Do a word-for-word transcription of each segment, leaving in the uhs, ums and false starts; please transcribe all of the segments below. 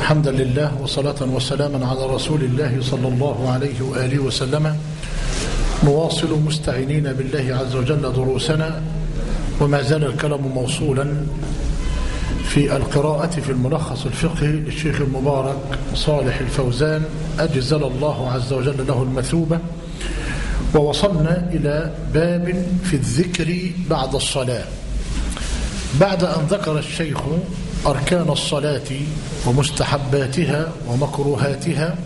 حمدا لله وصلاة وسلاما على رسول الله صلى الله عليه وآله وسلم. نواصل مستعينين بالله عز وجل دروسنا، وما زال الكلام موصولا في القراءة في الملخص الفقهي للشيخ المبارك صالح الفوزان أجزل الله عز وجل له المثوبة. ووصلنا إلى باب في الذكر بعد الصلاة، بعد أن ذكر الشيخ أركان الصلاة ومستحباتها ومكروهاتها.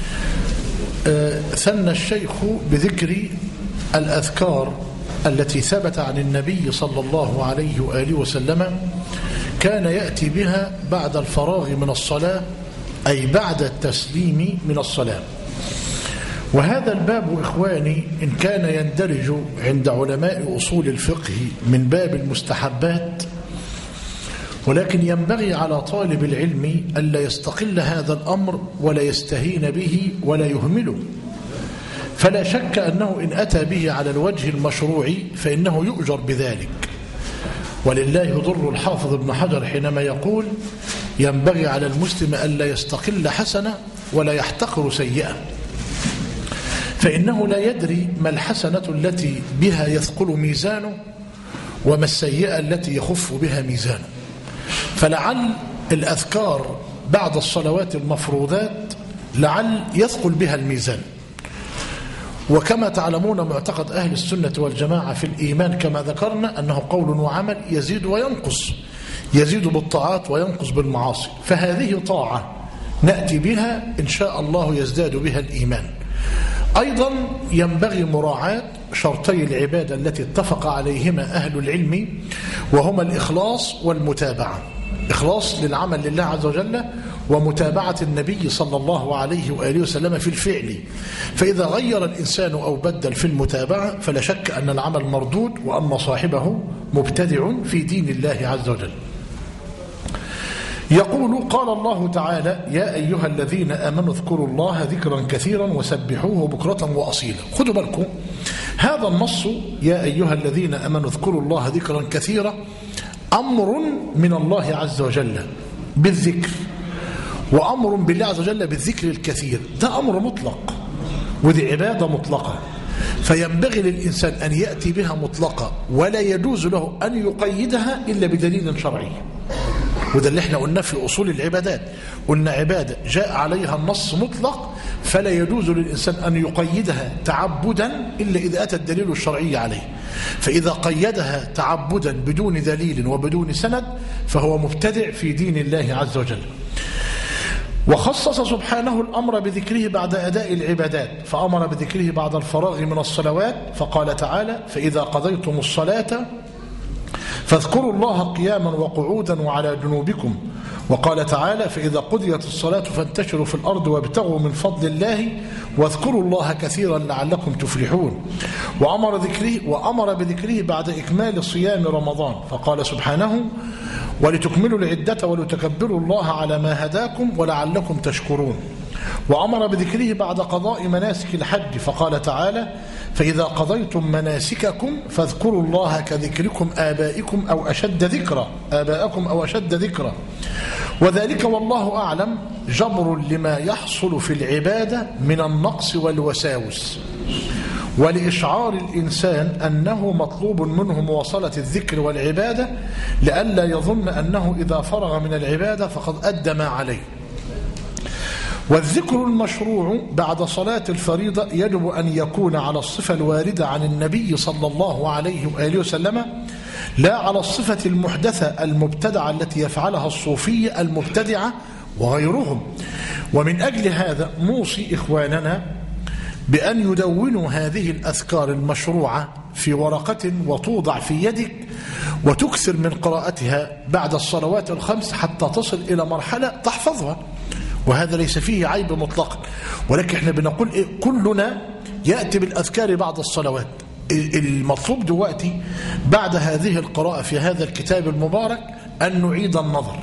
ثنى الشيخ بذكر الأذكار التي ثبت عن النبي صلى الله عليه وآله وسلم كان يأتي بها بعد الفراغ من الصلاة، أي بعد التسليم من الصلاة. وهذا الباب إخواني إن كان يندرج عند علماء أصول الفقه من باب المستحبات، ولكن ينبغي على طالب العلم ألا يستقل هذا الأمر ولا يستهين به ولا يهمله. فلا شك أنه إن أتى به على الوجه المشروع فإنه يؤجر بذلك. ولله يضر الحافظ ابن حجر حينما يقول ينبغي على المسلم ألا يستقل حسنة ولا يحتقر سيئة، فإنه لا يدري ما الحسنة التي بها يثقل ميزانه وما السيئة التي يخف بها ميزانه. فلعل الأذكار بعد الصلوات المفروضات لعل يثقل بها الميزان. وكما تعلمون معتقد أهل السنة والجماعة في الإيمان كما ذكرنا أنه قول وعمل يزيد وينقص، يزيد بالطاعات وينقص بالمعاصي. فهذه طاعة نأتي بها إن شاء الله يزداد بها الإيمان. أيضا ينبغي مراعاة شرطي العبادة التي اتفق عليهما أهل العلم، وهما الإخلاص والمتابعة. إخلاص للعمل لله عز وجل، ومتابعة النبي صلى الله عليه وآله وسلم في الفعل. فإذا غير الإنسان أو بدل في المتابعة فلا شك أن العمل مردود، وأن صاحبه مبتدع في دين الله عز وجل. يقول قال الله تعالى يا أيها الذين آمنوا اذكروا الله ذكرا كثيرا وسبحوه بكرة وأصيلا. خذوا بالكم هذا النص يا أيها الذين آمنوا اذكروا الله ذكرا كثيرا أمر من الله عز وجل بالذكر، وأمر بالله عز وجل بالذكر الكثير. ده أمر مطلق، وذي عبادة مطلقة، فينبغي للإنسان أن يأتي بها مطلقة، ولا يجوز له أن يقيدها إلا بدليل شرعي. وده اللي احنا قلنا في أصول العبادات، قلنا عبادة جاء عليها النص مطلق فلا يجوز للإنسان أن يقيدها تعبدا إلا إذا أتى الدليل الشرعي عليه. فإذا قيدها تعبدا بدون دليل وبدون سند فهو مبتدع في دين الله عز وجل. وخصص سبحانه الأمر بذكره بعد أداء العبادات، فأمر بذكره بعد الفراغ من الصلوات، فقال تعالى فإذا قضيتم الصلاة فاذكروا الله قياما وقعودا وعلى جنوبكم. وقال تعالى فإذا قضيت الصلاة فانتشروا في الأرض وابتغوا من فضل الله واذكروا الله كثيرا لعلكم تفلحون. وأمر ذكره وأمر بذكره بعد إكمال صيام رمضان، فقال سبحانه ولتكملوا العدة ولتكبروا الله على ما هداكم ولعلكم تشكرون. وأمر بذكره بعد قضاء مناسك الحج، فقال تعالى فإذا قضيتم مناسككم فاذكروا الله كذكركم آبائكم أو أشد ذكرا آباءكم أو أشد ذكرا. وذلك والله أعلم جبر لما يحصل في العبادة من النقص والوساوس، ولإشعار الإنسان أنه مطلوب منه مواصلة الذكر والعبادة، لئلا يظن أنه إذا فرغ من العبادة فقد أدى ما عليه. والذكر المشروع بعد صلاة الفريضة يجب أن يكون على الصفة الواردة عن النبي صلى الله عليه وآله وسلم، لا على الصفة المحدثة المبتدعة التي يفعلها الصوفية المبتدعة وغيرهم. ومن أجل هذا نوصي إخواننا بأن يدونوا هذه الأذكار المشروعة في ورقة وتوضع في يدك، وتكثر من قراءتها بعد الصلوات الخمس حتى تصل إلى مرحلة تحفظها. وهذا ليس فيه عيب مطلقا، ولكن احنا بنقول إيه؟ كلنا يأتي بالأذكار بعد الصلوات. المطلوب دلوقتي بعد هذه القراءة في هذا الكتاب المبارك أن نعيد النظر،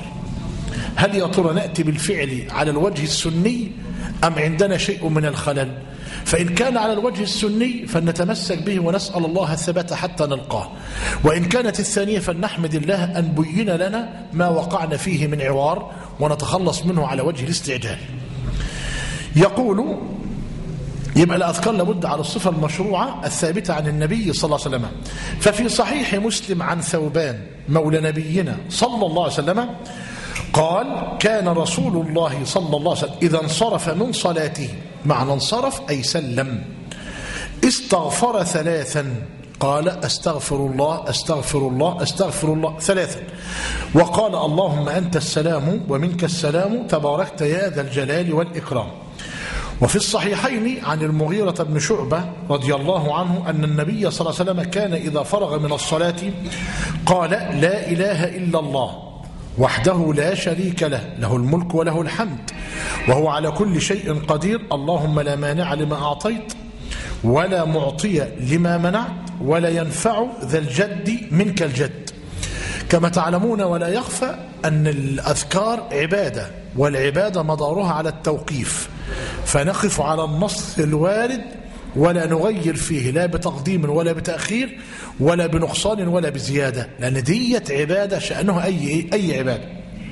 هل يا ترى نأتي بالفعل على الوجه السني أم عندنا شيء من الخلل؟ فإن كان على الوجه السني فلنتمسك به ونسأل الله الثبات حتى نلقاه، وإن كانت الثانية فلنحمد الله أن بين لنا ما وقعنا فيه من عوار ونتخلص منه على وجه الاستعجال. يقول يبقى الأذكار لابد على الصفة المشروعة الثابتة عن النبي صلى الله عليه وسلم. ففي صحيح مسلم عن ثوبان مولى نبينا صلى الله عليه وسلم قال كان رسول الله صلى الله عليه وسلم إذا انصرف من صلاته، معنى انصرف أي سلم، استغفر ثلاثا، قال أستغفر الله أستغفر الله أستغفر الله ثلاثا، وقال اللهم أنت السلام ومنك السلام تباركت يا ذا الجلال والإكرام. وفي الصحيحين عن المغيرة بن شعبة رضي الله عنه أن النبي صلى الله عليه وسلم كان إذا فرغ من الصلاة قال لا إله إلا الله وحده لا شريك له له الملك وله الحمد وهو على كل شيء قدير، اللهم لا مانع لما أعطيت ولا معطي لما منعت ولا ينفع ذا الجد منك الجد. كما تعلمون ولا يخفى أن الأذكار عبادة، والعبادة مدارها على التوقيف، فنقف على النص الوارد ولا نغير فيه لا بتقديم ولا بتأخير ولا بنقصان ولا بزيادة، لأن ديت عبادة شأنها أي, أي عبادة.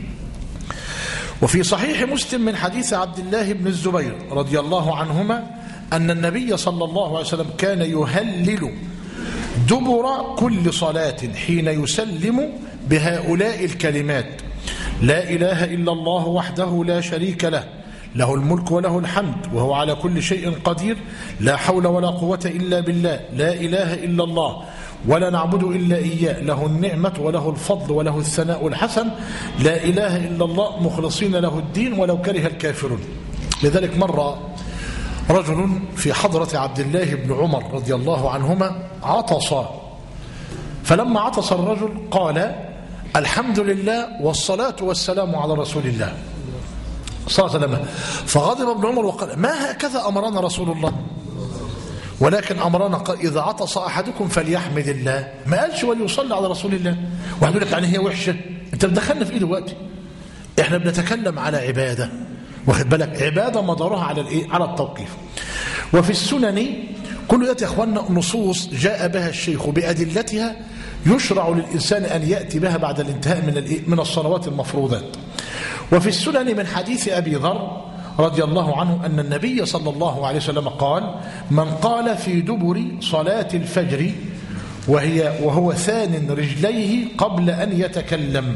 وفي صحيح مسلم من حديث عبد الله بن الزبير رضي الله عنهما أن النبي صلى الله عليه وسلم كان يهلل دبر كل صلاة حين يسلم بهؤلاء الكلمات: لا إله إلا الله وحده لا شريك له له الملك وله الحمد وهو على كل شيء قدير، لا حول ولا قوة إلا بالله، لا إله إلا الله ولا نعبد إلا إياه، له النعمة وله الفضل وله الثناء الحسن، لا إله إلا الله مخلصين له الدين ولو كره الكافرون. لذلك مر رجل في حضرة عبد الله بن عمر رضي الله عنهما عطس، فلما عطس الرجل قال الحمد لله والصلاة والسلام على رسول الله صلى الله عليه وسلم. فغضب ابن عمر وقال ما هكذا أمرنا رسول الله، ولكن أمرنا قال إذا عطس أحدكم فليحمد الله، ما قالش وليصلي على رسول الله. واحد يقول لك يعني هي وحشة، انت بتدخلنا في ايه دلوقتي؟ احنا بنتكلم على عبادة، واخد بالك، عبادة مدارها على الايه؟ على التوقيف. وفي السنن كل ذات يا اخواننا نصوص جاء بها الشيخ بأدلتها يشرع للإنسان أن يأتي بها بعد الانتهاء من الايه؟ من الصلوات المفروضات. وفي السنن من حديث أبي ذر رضي الله عنه أن النبي صلى الله عليه وسلم قال من قال في دبر صلاة الفجر وهي وهو ثان رجليه قبل أن يتكلم،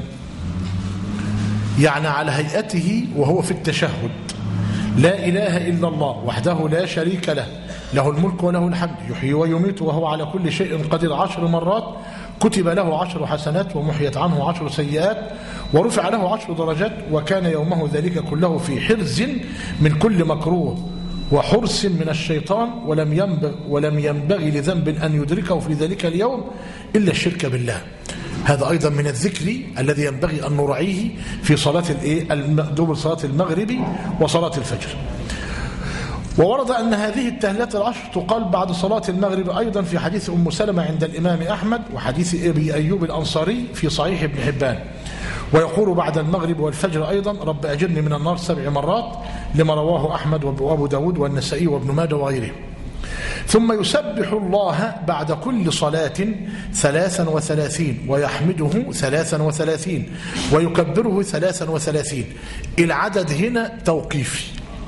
يعني على هيئته وهو في التشهد: لا إله إلا الله وحده لا شريك له له الملك وله الحمد يحيي ويميت وهو على كل شيء قدير عشر مرات، كتب له عشر حسنات ومحيت عنه عشر سيئات ورفع له عشر درجات، وكان يومه ذلك كله في حرز من كل مكروه وحرس من الشيطان، ولم ينبغ ولم ينبغي لذنب أن يدركه في ذلك اليوم إلا الشرك بالله. هذا أيضا من الذكر الذي ينبغي أن نراعيه في صلاة دبر صلاة المغرب وصلاة الفجر. وورد أن هذه التهلات العشر تقال بعد صلاة المغرب أيضا في حديث أم سلمة عند الإمام أحمد وحديث أبي أيوب الأنصاري في صحيح ابن حبان. ويقول بعد المغرب والفجر أيضا رب أجرني من النار سبع مرات، لما رواه أحمد وأبو داود والنسائي وابن ماجه وغيره. ثم يسبح الله بعد كل صلاة ثلاثا وثلاثين ويحمده ثلاثا وثلاثين ويكبره ثلاثا وثلاثين. العدد هنا توقيفي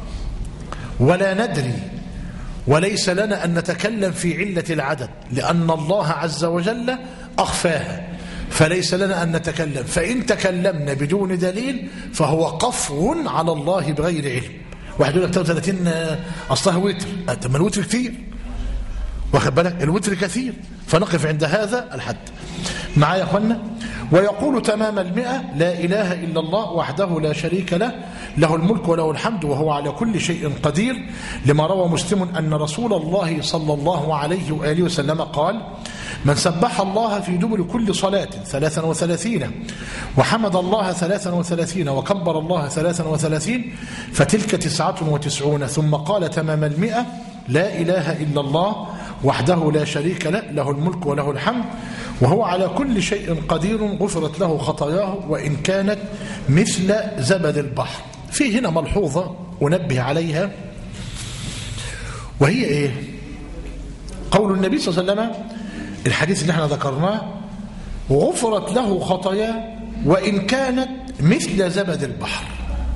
ولا ندري، وليس لنا أن نتكلم في علة العدد لأن الله عز وجل أخفاها، فليس لنا أن نتكلم. فإن تكلمنا بدون دليل فهو قفو على الله بغير علم. واحد يقول لك ثلاثين أصلها وتر، طب ما الوتر كتير، واخد بالك، الوتر كثير، فنقف عند هذا الحد. معايا يا اخوانا؟ ويقول تمام المئة: لا إله إلا الله وحده لا شريك له له الملك وله الحمد وهو على كل شيء قدير، لما روى مسلم أن رسول الله صلى الله عليه وآله وسلم قال: من سبح الله في دبر كل صلاة ثلاثا وثلاثين وحمد الله ثلاثا وثلاثين وكبر الله ثلاثا وثلاثين فتلك تسعة وتسعون. ثم قال تمام المئة: لا إله إلا الله وحده لا شريك له له الملك وله الحمد وهو على كل شيء قدير، غفرت له خطاياه وإن كانت مثل زبد البحر. في هنا ملحوظة أنبه عليها، وهي إيه؟ قول النبي صلى الله عليه وسلم الحديث اللي احنا ذكرناه: غفرت له خطاياه وإن كانت مثل زبد البحر.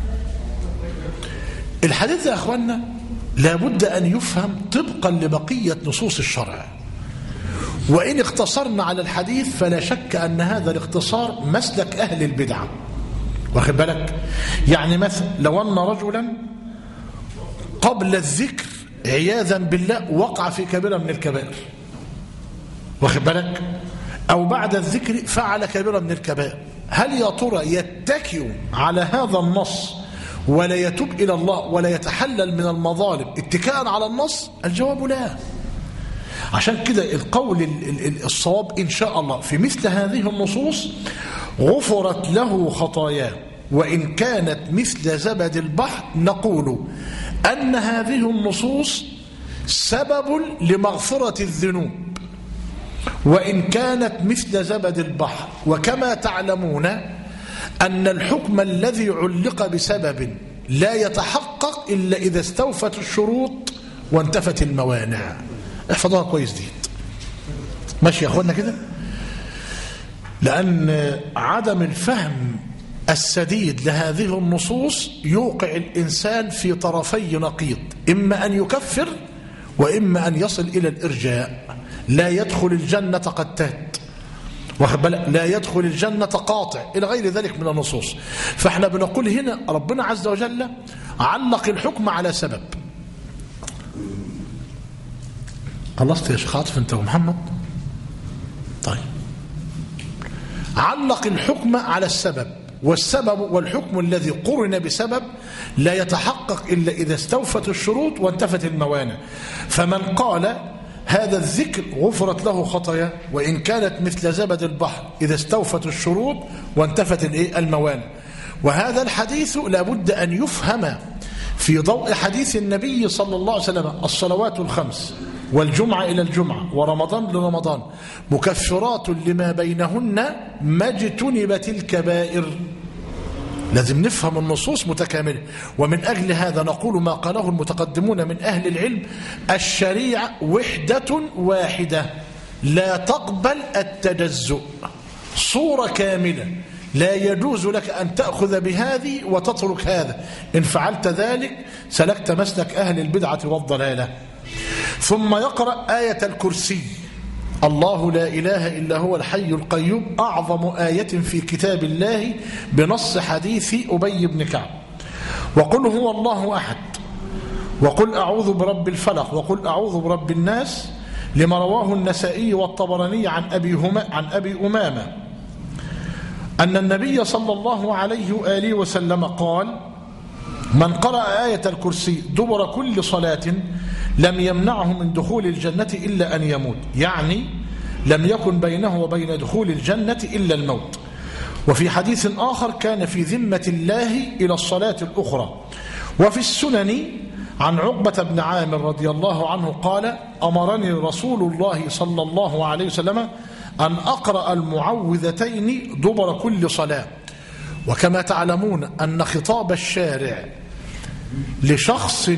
الحديث يا أخوانا لابد أن يفهم طبقا لبقية نصوص الشرع، وإن اختصرنا على الحديث فلا شك أن هذا الاختصار مسلك أهل البدعة. واخد بالك؟ يعني مثلا لو أن رجلا قبل الذكر عياذا بالله وقع في كبيرة من الكبائر، واخد بالك؟ أو بعد الذكر فعل كبيرة من الكبائر، هل يا ترى يتكئ على هذا النص ولا يتوب إلى الله ولا يتحلل من المظالم اتكاء على النص؟ الجواب لا. عشان كده القول الصواب إن شاء الله في مثل هذه النصوص: غفرت له خطاياه وإن كانت مثل زبد البحر، نقول أن هذه النصوص سبب لمغفرة الذنوب وإن كانت مثل زبد البحر. وكما تعلمون أن الحكم الذي علق بسبب لا يتحقق إلا إذا استوفت الشروط وانتفت الموانع. احفظوها كويس دي، ماشي يا أخوانا كده؟ لأن عدم الفهم السديد لهذه النصوص يوقع الإنسان في طرفي نقيض، إما أن يكفر وإما أن يصل إلى الإرجاء. لا يدخل الجنة قتات، لا يدخل الجنة قاطع، إلى غير ذلك من النصوص. فاحنا بنقول هنا ربنا عز وجل علق الحكم على سبب. خلصت يا شيخ عاطف انت ومحمد؟ طيب، علق الحكم على السبب، والسبب والحكم الذي قرن بسبب لا يتحقق إلا إذا استوفت الشروط وانتفت الموانع. فمن قال هذا الذكر غفرت له خطاياه وإن كانت مثل زبد البحر إذا استوفت الشروط وانتفت الموانع. وهذا الحديث لابد أن يفهم في ضوء حديث النبي صلى الله عليه وسلم: الصلوات الخمس والجمعة إلى الجمعة ورمضان لرمضان مكفرات لما بينهن ما اجتنبت الكبائر. لازم نفهم النصوص متكاملة. ومن أجل هذا نقول ما قاله المتقدمون من أهل العلم: الشريعة وحدة واحدة لا تقبل التجزؤ، صورة كاملة، لا يجوز لك أن تأخذ بهذه وتترك هذا. إن فعلت ذلك سلكت مسلك أهل البدعة والضلالة. ثم يقرأ آية الكرسي: الله لا إله إلا هو الحي القيوم، أعظم آية في كتاب الله بنص حديث أبي بن كعب. وقل هو الله أحد، وقل أعوذ برب الفلق، وقل أعوذ برب الناس، لما رواه النسائي والطبراني عن أبي, هم عن أبي أمامة أن النبي صلى الله عليه وآله وسلم قال: من قرأ آية الكرسي دبر كل صلاة لم يمنعه من دخول الجنة إلا أن يموت، يعني لم يكن بينه وبين دخول الجنة إلا الموت. وفي حديث آخر: كان في ذمة الله إلى الصلاة الأخرى. وفي السنن عن عقبة بن عامر رضي الله عنه قال: أمرني رسول الله صلى الله عليه وسلم أن أقرأ المعوذتين دبر كل صلاة. وكما تعلمون أن خطاب الشارع لشخص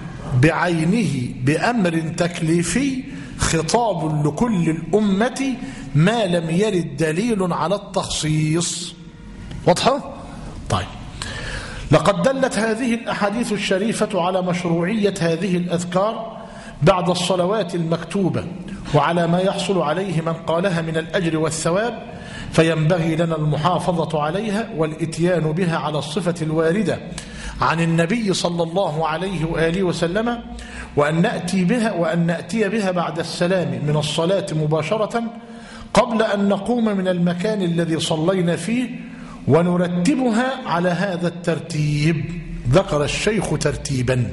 بعينه بأمر تكليفي خطاب لكل الأمة ما لم يرد دليل على التخصيص. واضحة؟ طيب، لقد دلت هذه الأحاديث الشريفة على مشروعية هذه الأذكار بعد الصلوات المكتوبة وعلى ما يحصل عليه من قالها من الأجر والثواب، فينبغي لنا المحافظة عليها والإتيان بها على الصفة الواردة عن النبي صلى الله عليه وآله وسلم، وأن نأتي بها وأن نأتي بها بعد السلام من الصلاة مباشرة قبل أن نقوم من المكان الذي صلينا فيه، ونرتبها على هذا الترتيب. ذكر الشيخ ترتيبا،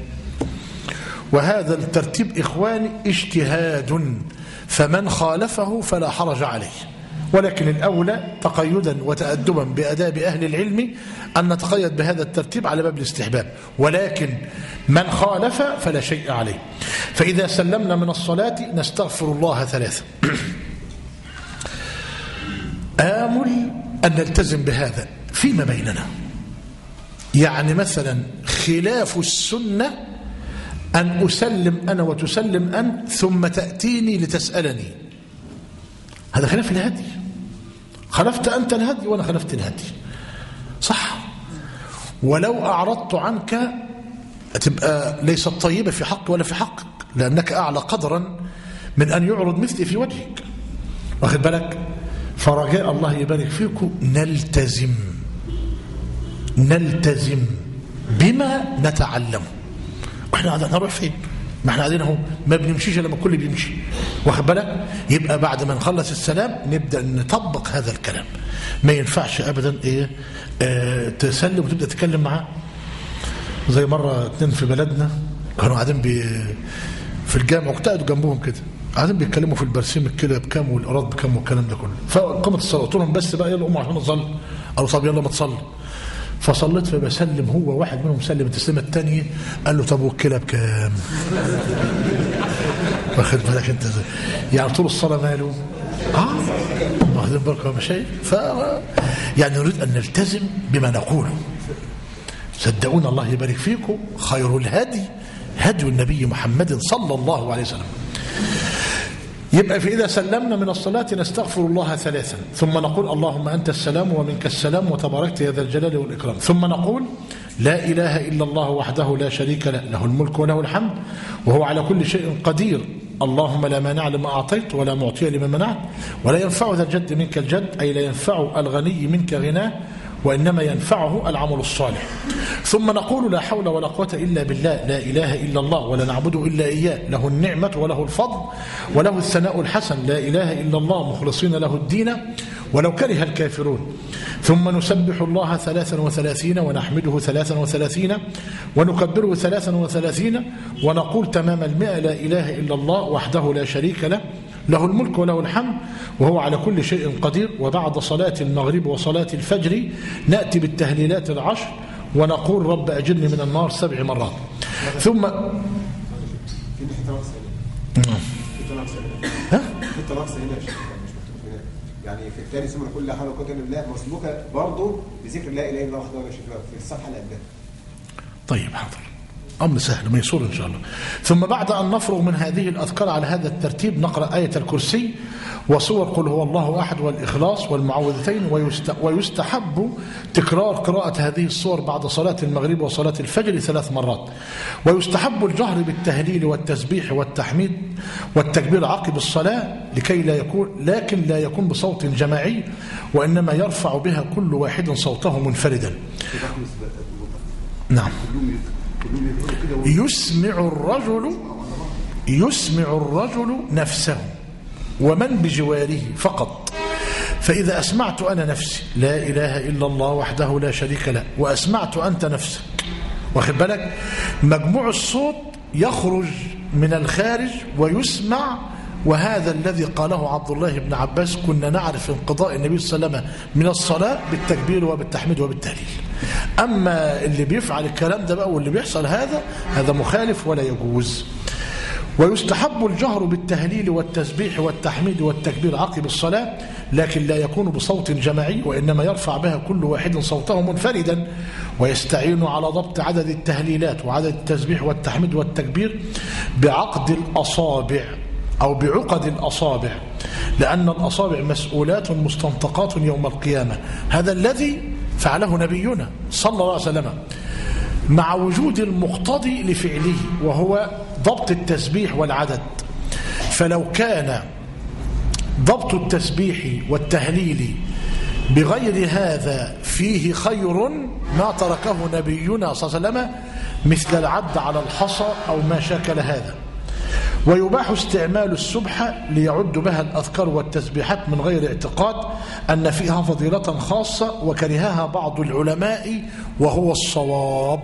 وهذا الترتيب إخواني اجتهاد، فمن خالفه فلا حرج عليه، ولكن الأولى تقيدا وتأدبا بأداب أهل العلم أن نتقيد بهذا الترتيب على باب الاستحباب، ولكن من خالف فلا شيء عليه. فإذا سلمنا من الصلاة نستغفر الله ثلاثة. آمل أن نلتزم بهذا فيما بيننا. يعني مثلا خلاف السنة أن أسلم أنا وتسلم أنت ثم تأتيني لتسألني، هذا خلاف الهدي. خلفت أنت الهدي وأنا خلفت الهدي، صح؟ ولو أعرضت عنك تبقى ليست طيبة في حق ولا في حقك، لأنك أعلى قدرا من أن يعرض مثلي في وجهك، واخد بالك؟ فرجاء الله يبارك فيكم نلتزم نلتزم بما نتعلمه. واحنا قاعدين نروح فين؟ ما احنا قاعدين اهو ما بنمشيش لما الكل بيمشي، واخد بالك؟ يبقى بعد ما نخلص السلام نبدا نطبق هذا الكلام. ما ينفعش ابدا ايه اه تسلم وتبدا تتكلم معاه. زي مره اتنين في بلدنا كانوا قاعدين بي في الجامع واقتعدوا جنبهم كده، قاعدين بيتكلموا في البرسيم كده بكام والايراد بكام والكلام ده كله. فقامت الصلاه قلت لهم بس بقى يلا قوموا عشان نصلي. قالوا طب يلا ما تصلي. فصليت فبسلم، هو واحد منهم سلم التسليمه الثانيه قال له طب والكلى بكام؟ واخد بالك انت ازاي؟ يعني طول الصلاه ماله؟ اه واخدين بالكم يا مشايخ؟ ف يعني نريد ان نلتزم بما نقوله. صدقونا الله يبارك فيكم، خير الهدي هدي النبي محمد صلى الله عليه وسلم. يبقى فإذا سلمنا من الصلاة نستغفر الله ثلاثا، ثم نقول اللهم أنت السلام ومنك السلام وتباركت يا ذا الجلال والإكرام، ثم نقول لا إله إلا الله وحده لا شريك له، له الملك وله الحمد وهو على كل شيء قدير، اللهم لا مانع لما أعطيت ولا معطي لما منعت ولا ينفع ذا الجد منك الجد، أي لا ينفع الغني منك غناه وإنما ينفعه العمل الصالح. ثم نقول لا حول ولا قوة إلا بالله، لا إله إلا الله ولا نعبد إلا إياه، له النعمة وله الفضل وله الثناء الحسن، لا إله إلا الله مخلصين له الدين ولو كره الكافرون. ثم نسبح الله ثلاثا وثلاثين ونحمده ثلاثا وثلاثين ونكبره ثلاثا وثلاثين ونقول تمام المئة لا إله إلا الله وحده لا شريك له، له الملك وله الحمد وهو على كل شيء قدير. وبعد صلاة المغرب وصلاة الفجر نأتي بالتهليلات العشر ونقول رب أجرني من النار سبع مرات. ثم يعني في الثاني ثم نقول لا حول ولا قوة إلا بالله مسبوكة برضه بذكر لا إله إلا الله وحده لا شريك له في الصفحة اللي قبلها. طيب حاضر، أمر سهل ميسور إن شاء الله. ثم بعد أن نفرغ من هذه الأذكار على هذا الترتيب نقرأ آية الكرسي وصور قل هو الله أحد والإخلاص والمعوذتين، ويستحب تكرار قراءة هذه الصور بعد صلاة المغرب وصلاة الفجر ثلاث مرات. ويستحب الجهر بالتهليل والتسبيح والتحميد والتكبير عقب الصلاة لكي لا يكون لكن لا يكون بصوت جماعي، وإنما يرفع بها كل واحد صوته منفردا. نعم. يسمع الرجل يسمع الرجل نفسه ومن بجواره فقط. فإذا أسمعت أنا نفسي لا إله إلا الله وحده لا شريك له وأسمعت أنت نفسك، واخد بالك، مجموع الصوت يخرج من الخارج ويسمع. وهذا الذي قاله عبد الله بن عباس كنا نعرف انقضاء النبي صلى الله عليه وسلم من الصلاة بالتكبير وبالتحميد وبالتهليل. أما اللي بيفعل الكلام ده بقى واللي بيحصل هذا هذا مخالف ولا يجوز. ويستحب الجهر بالتهليل والتسبيح والتحميد والتكبير عقب الصلاة، لكن لا يكون بصوت جماعي، وإنما يرفع بها كل واحد صوته منفردا، ويستعين على ضبط عدد التهليلات وعدد التسبيح والتحميد والتكبير بعقد الأصابع أو بعقد الأصابع، لأن الأصابع مسؤولات مستنطقات يوم القيامة. هذا الذي فعله نبينا صلى الله عليه وسلم مع وجود المقتضي لفعله وهو ضبط التسبيح والعدد. فلو كان ضبط التسبيح والتهليل بغير هذا فيه خير ما تركه نبينا صلى الله عليه وسلم مثل العد على الحصى أو ما شاكل هذا. ويباح استعمال السبحة ليعد بها الأذكار والتسبيحات من غير اعتقاد أن فيها فضيلة خاصة، وكرهها بعض العلماء وهو الصواب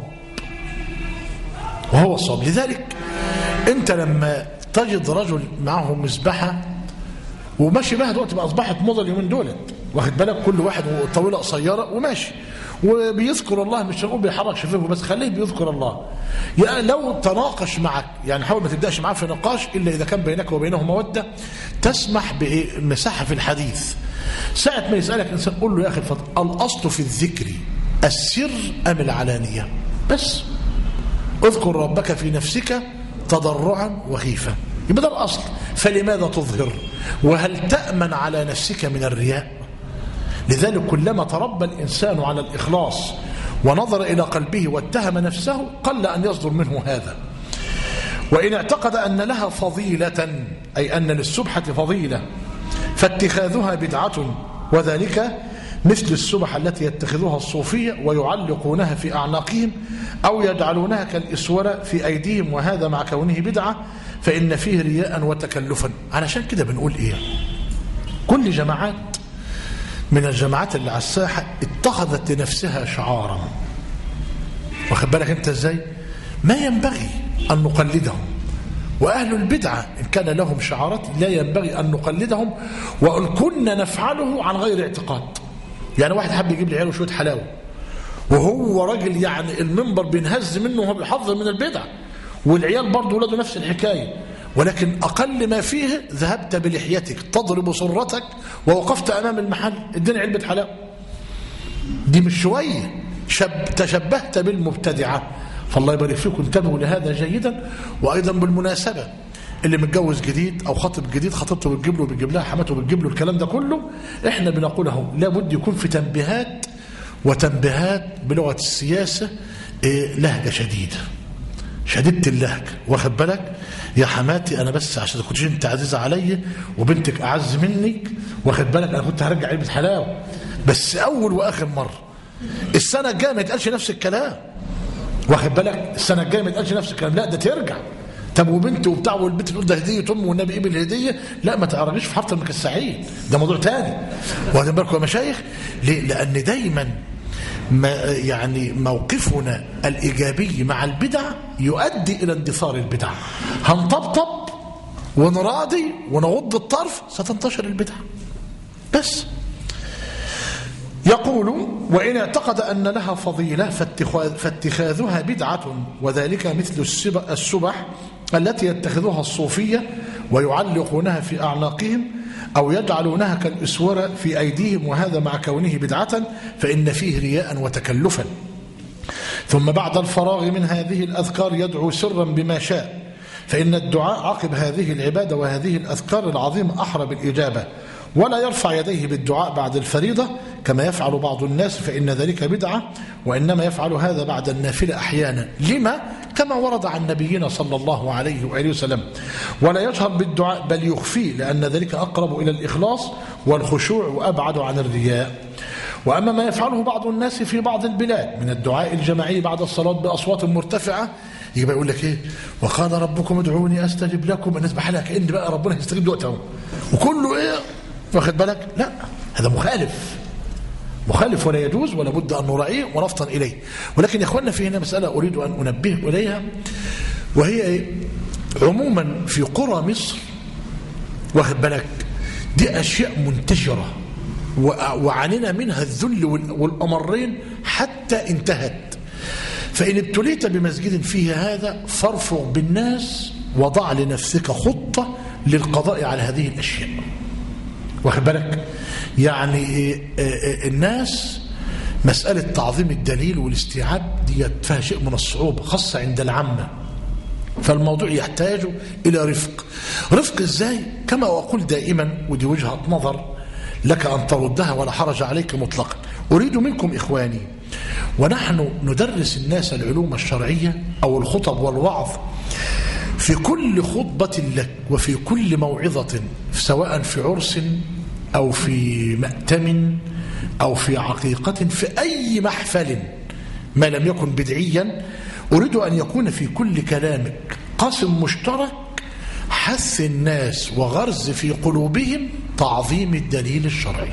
وهو الصواب لذلك أنت لما تجد رجل معه مذبحة وماشي بها دلوقتي بقى أصبحت موضة اليومين دولت، واخد بالك، كل واحد طويلة قصيرة وماشي وبيذكر الله، مش هنقول بيحرك شفافه بس خليه بيذكر الله. يعني لو تناقش معك، يعني حاول ما تبداش معاه في نقاش الا اذا كان بينك وبينه موده تسمح بمساحه في الحديث. ساعه ما يسالك انسان قول له يا اخي الفضل الاصل في الذكر السر ام العلانيه؟ بس اذكر ربك في نفسك تضرعا وخيفة. يبقى ده الأصل. فلماذا تظهر؟ وهل تأمن على نفسك من الرياء؟ لذلك كلما تربى الإنسان على الإخلاص ونظر إلى قلبه واتهم نفسه قل أن يصدر منه هذا. وإن اعتقد أن لها فضيلة، أي أن للسبحة فضيلة، فاتخاذها بدعة، وذلك مثل السبح التي يتخذوها الصوفية ويعلقونها في أعناقهم أو يجعلونها كالإسورة في أيديهم، وهذا مع كونه بدعة فإن فيه رياء وتكلفا. علشان كده بنقول إيه؟ كل جماعات من الجماعات اللي على الساحة اتخذت لنفسها شعارا، واخد بالك انت ازاي؟ ما ينبغي أن نقلدهم. وأهل البدعة إن كان لهم شعارات لا ينبغي أن نقلدهم، وإن كنا نفعله عن غير اعتقاد. يعني واحد حب يجيب لعياله شوية حلاوة وهو راجل يعني المنبر بينهز منه وهو بيحذر من البدعة، والعيال برضه ولاده نفس الحكاية، ولكن أقل ما فيه ذهبت بلحيتك تضرب سرتك ووقفت أمام المحل اديني علبة حلاوة. دي مش شوية، شب تشبهت بالمبتدعة. فالله يبارك فيكم انتبهوا لهذا جيدا. وأيضا بالمناسبة اللي متجوز جديد أو خاطب جديد، خطيبته بتجيب له بتجيب لها، حماته بتجيب له، الكلام ده كله احنا بنقوله لابد يكون في تنبيهات، وتنبيهات بلغة السياسة إيه لهجة شديدة، شديدة اللهجة، واخد بالك يا حماتي أنا بس عشان كنتش أنت عزيزة علي وبنتك أعز منك، واخد بالك أنا كنت هرجع علبة حلاوة بس أول وآخر مرة. السنة الجاية ما يتقالش نفس الكلام، واخد بالك السنة الجاية ما يتقالش نفس الكلام، لا ده ترجع. طب وبنت وبتاع والبنت تقول ده هدية أم والنبي إيه بالهدية؟ لا ما تعرفيش في حاره المكسعين، ده موضوع تاني. واخد بالكم يا مشايخ؟ ليه؟ لأن دايما ما يعني موقفنا الإيجابي مع البدع يؤدي إلى اندثار البدع. هنطبطب ونراضي ونغض الطرف ستنتشر البدع بس. يقول وإن اعتقد أن لها فضيلة فاتخاذها بدعة، وذلك مثل السبح التي يتخذها الصوفية ويعلقونها في أعناقهم أو يجعلونها كالإسورة في أيديهم، وهذا مع كونه بدعة فإن فيه رياء وتكلفا. ثم بعد الفراغ من هذه الأذكار يدعو سرا بما شاء، فإن الدعاء عقب هذه العبادة وهذه الأذكار العظيمة أحرى بالإجابة، ولا يرفع يديه بالدعاء بعد الفريضة كما يفعل بعض الناس فإن ذلك بدعة، وإنما يفعل هذا بعد النافلة أحيانا. لما؟ كما ورد عن نبينا صلى الله عليه وآله وسلم. ولا يجهر بالدعاء بل يخفيه، لأن ذلك أقرب إلى الإخلاص والخشوع وأبعد عن الرياء. وأما ما يفعله بعض الناس في بعض البلاد من الدعاء الجماعي بعد الصلاة بأصوات مرتفعة، يبقى يقول لك إيه؟ وقال ربكم ادعوني أستجب لكم. الناس بحالها كأن بقى ربنا يستجيب دلوقتي وكله إيه؟ واخد بالك؟ لا، هذا مخالف مخالف ولا يجوز، ولا بد أن نراعيه ونفطن إليه. ولكن يا أخوانا في هنا مسألة أريد أن أنبه إليها، وهي عموما في قرى مصر، واخد بالك، دي أشياء منتشرة وعانينا منها الذل والأمرين حتى انتهت. فإن ابتليت بمسجد فيه هذا فارفع بالناس وضع لنفسك خطة للقضاء على هذه الأشياء، واخد بالك. يعني الناس مسألة تعظيم الدليل والاستيعاب دي فيها شيء من الصعوبة خاصة عند العامة، فالموضوع يحتاج إلى رفق. رفق إزاي؟ كما أقول دائما، ودي وجهة نظر لك أن تردها ولا حرج عليك مطلقا. أريد منكم إخواني ونحن ندرس الناس العلوم الشرعية أو الخطب والوعظ، في كل خطبة لك وفي كل موعظة، سواء في عرس أو في مأتم أو في عقيقة، في أي محفل ما لم يكن بدعيا، أريد أن يكون في كل كلامك قاسم مشترك حث الناس وغرز في قلوبهم تعظيم الدليل الشرعي،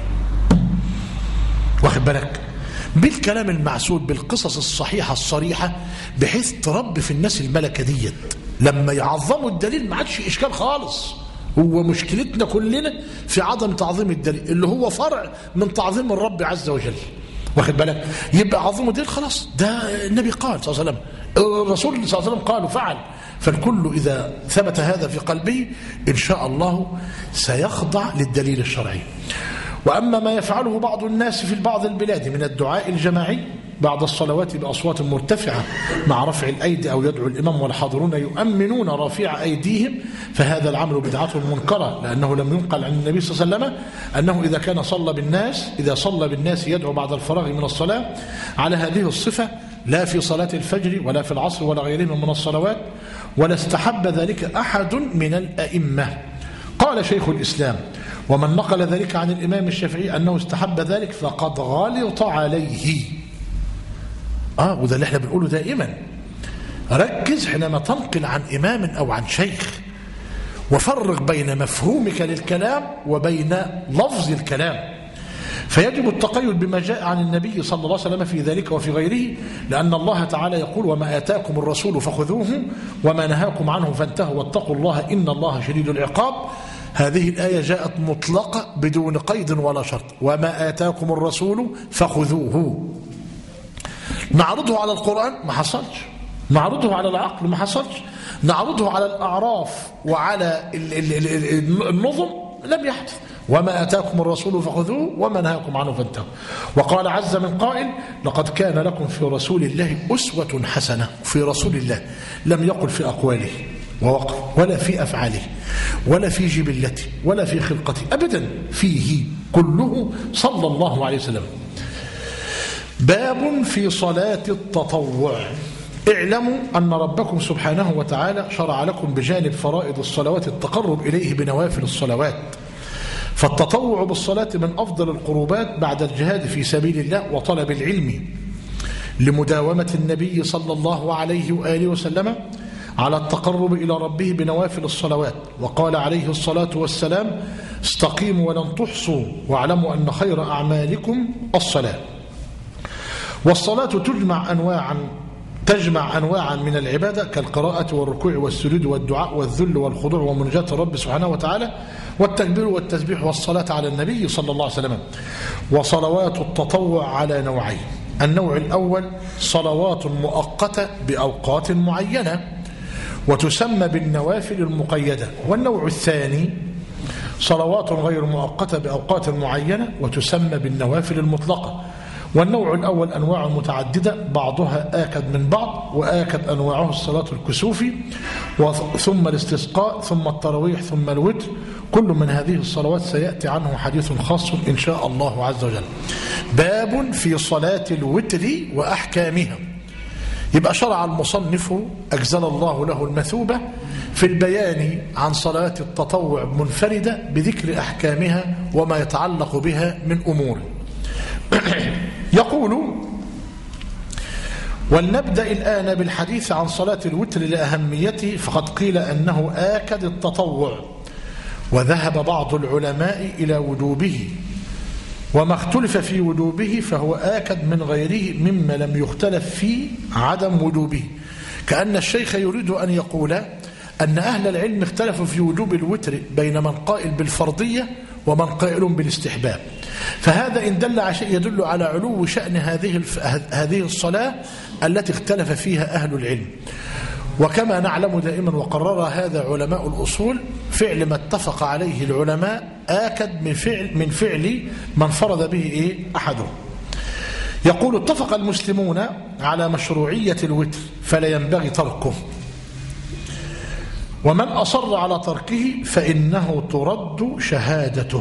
واخد بالك، بالكلام المعسول بالقصص الصحيحة الصريحة، بحيث تربي في الناس الملكة ديت. لما يعظموا الدليل ما عادش إشكال خالص. هو مشكلتنا كلنا في عدم تعظيم الدليل اللي هو فرع من تعظيم الرب عز وجل، واخد بالك. يبقى عظموا الدليل خلاص، ده النبي قال صلى الله عليه وسلم، الرسول صلى الله عليه وسلم قال وفعل، فالكل إذا ثبت هذا في قلبه إن شاء الله سيخضع للدليل الشرعي. وأما ما يفعله بعض الناس في بعض البلاد من الدعاء الجماعي بعد الصلوات بأصوات مرتفعة مع رفع الأيدي أو يدعو الإمام والحاضرون يؤمنون رافع أيديهم، فهذا العمل بدعة منكرة، لأنه لم ينقل عن النبي صلى الله عليه وسلم أنه إذا كان صلى بالناس إذا صلى بالناس يدعو بعد الفراغ من الصلاة على هذه الصفة، لا في صلاة الفجر ولا في العصر ولا غيرهم من الصلوات، ولا استحب ذلك أحد من الأئمة. قال شيخ الإسلام: ومن نقل ذلك عن الإمام الشافعي أنه استحب ذلك فقد غلط عليه. آه وده اللي احنا بنقوله دائما، ركز حينما تنقل عن إمام أو عن شيخ، وفرق بين مفهومك للكلام وبين لفظ الكلام. فيجب التقيد بما جاء عن النبي صلى الله عليه وسلم في ذلك وفي غيره، لأن الله تعالى يقول: وما آتاكم الرسول فخذوه وما نهاكم عنه فانتهوا واتقوا الله إن الله شديد العقاب. هذه الآية جاءت مطلقة بدون قيد ولا شرط، وما آتاكم الرسول فخذوه. نعرضه على القرآن ما حصلش، نعرضه على العقل ما حصلش، نعرضه على الأعراف وعلى النظم لم يحدث. وما آتاكم الرسول فخذوه وما نهاكم عنه فانتهوا. وقال عز من قائل: لقد كان لكم في رسول الله أسوة حسنة. في رسول الله لم يقل في أقواله ووقع ولا في أفعاله ولا في جبلته ولا في خلقته أبدا، فيه كله صلى الله عليه وسلم. باب في صلاة التطوع. اعلموا أن ربكم سبحانه وتعالى شرع لكم بجانب فرائض الصلوات التقرب إليه بنوافل الصلوات، فالتطوع بالصلاة من أفضل القربات بعد الجهاد في سبيل الله وطلب العلم، لمداومة النبي صلى الله عليه وآله وسلم على التقرب إلى ربه بنوافل الصلوات. وقال عليه الصلاة والسلام: استقيموا ولن تحصوا واعلموا أن خير أعمالكم الصلاة. والصلاة تجمع أنواعا تجمع أنواعا من العبادة كالقراءة والركوع والسجود والدعاء والذل والخضوع ومناجاة الرب سبحانه وتعالى والتكبير والتسبيح والصلاة على النبي صلى الله عليه وسلم. وصلوات التطوع على نوعين: النوع الأول صلوات مؤقتة بأوقات معينة وتسمى بالنوافل المقيدة، والنوع الثاني صلوات غير مؤقتة بأوقات معينة وتسمى بالنوافل المطلقة. والنوع الأول أنواع متعددة بعضها آكد من بعض، وآكد أنواعه الصلاة الكسوفي ثم الاستسقاء ثم التراويح ثم الوتر. كل من هذه الصلوات سيأتي عنه حديث خاص إن شاء الله عز وجل. باب في صلاة الوتر وأحكامها. يبقى شرع المصنف أجزل الله له المثوبة في البيان عن صلاة التطوع منفردة بذكر أحكامها وما يتعلق بها من أمور. يقول: ولنبدأ الآن بالحديث عن صلاة الوتر لأهميته، فقد قيل أنه آكد التطوع، وذهب بعض العلماء إلى وجوبه، وما اختلف في وجوبه فهو آكد من غيره مما لم يختلف فيه عدم وجوبه. كأن الشيخ يريد أن يقول أن أهل العلم اختلفوا في وجوب الوتر بين من قائل بالفرضية ومن قائل بالاستحباب، فهذا إن دل على شيء يدل على علو شأن هذه هذه الصلاة التي اختلف فيها أهل العلم. وكما نعلم دائما وقرر هذا علماء الأصول، فعل ما اتفق عليه العلماء آكد من فعل من فعل من فرض به إيه أحدهم. يقول: اتفق المسلمون على مشروعية الوتر فلا ينبغي تركه، ومن أصر على تركه فإنه ترد شهادته.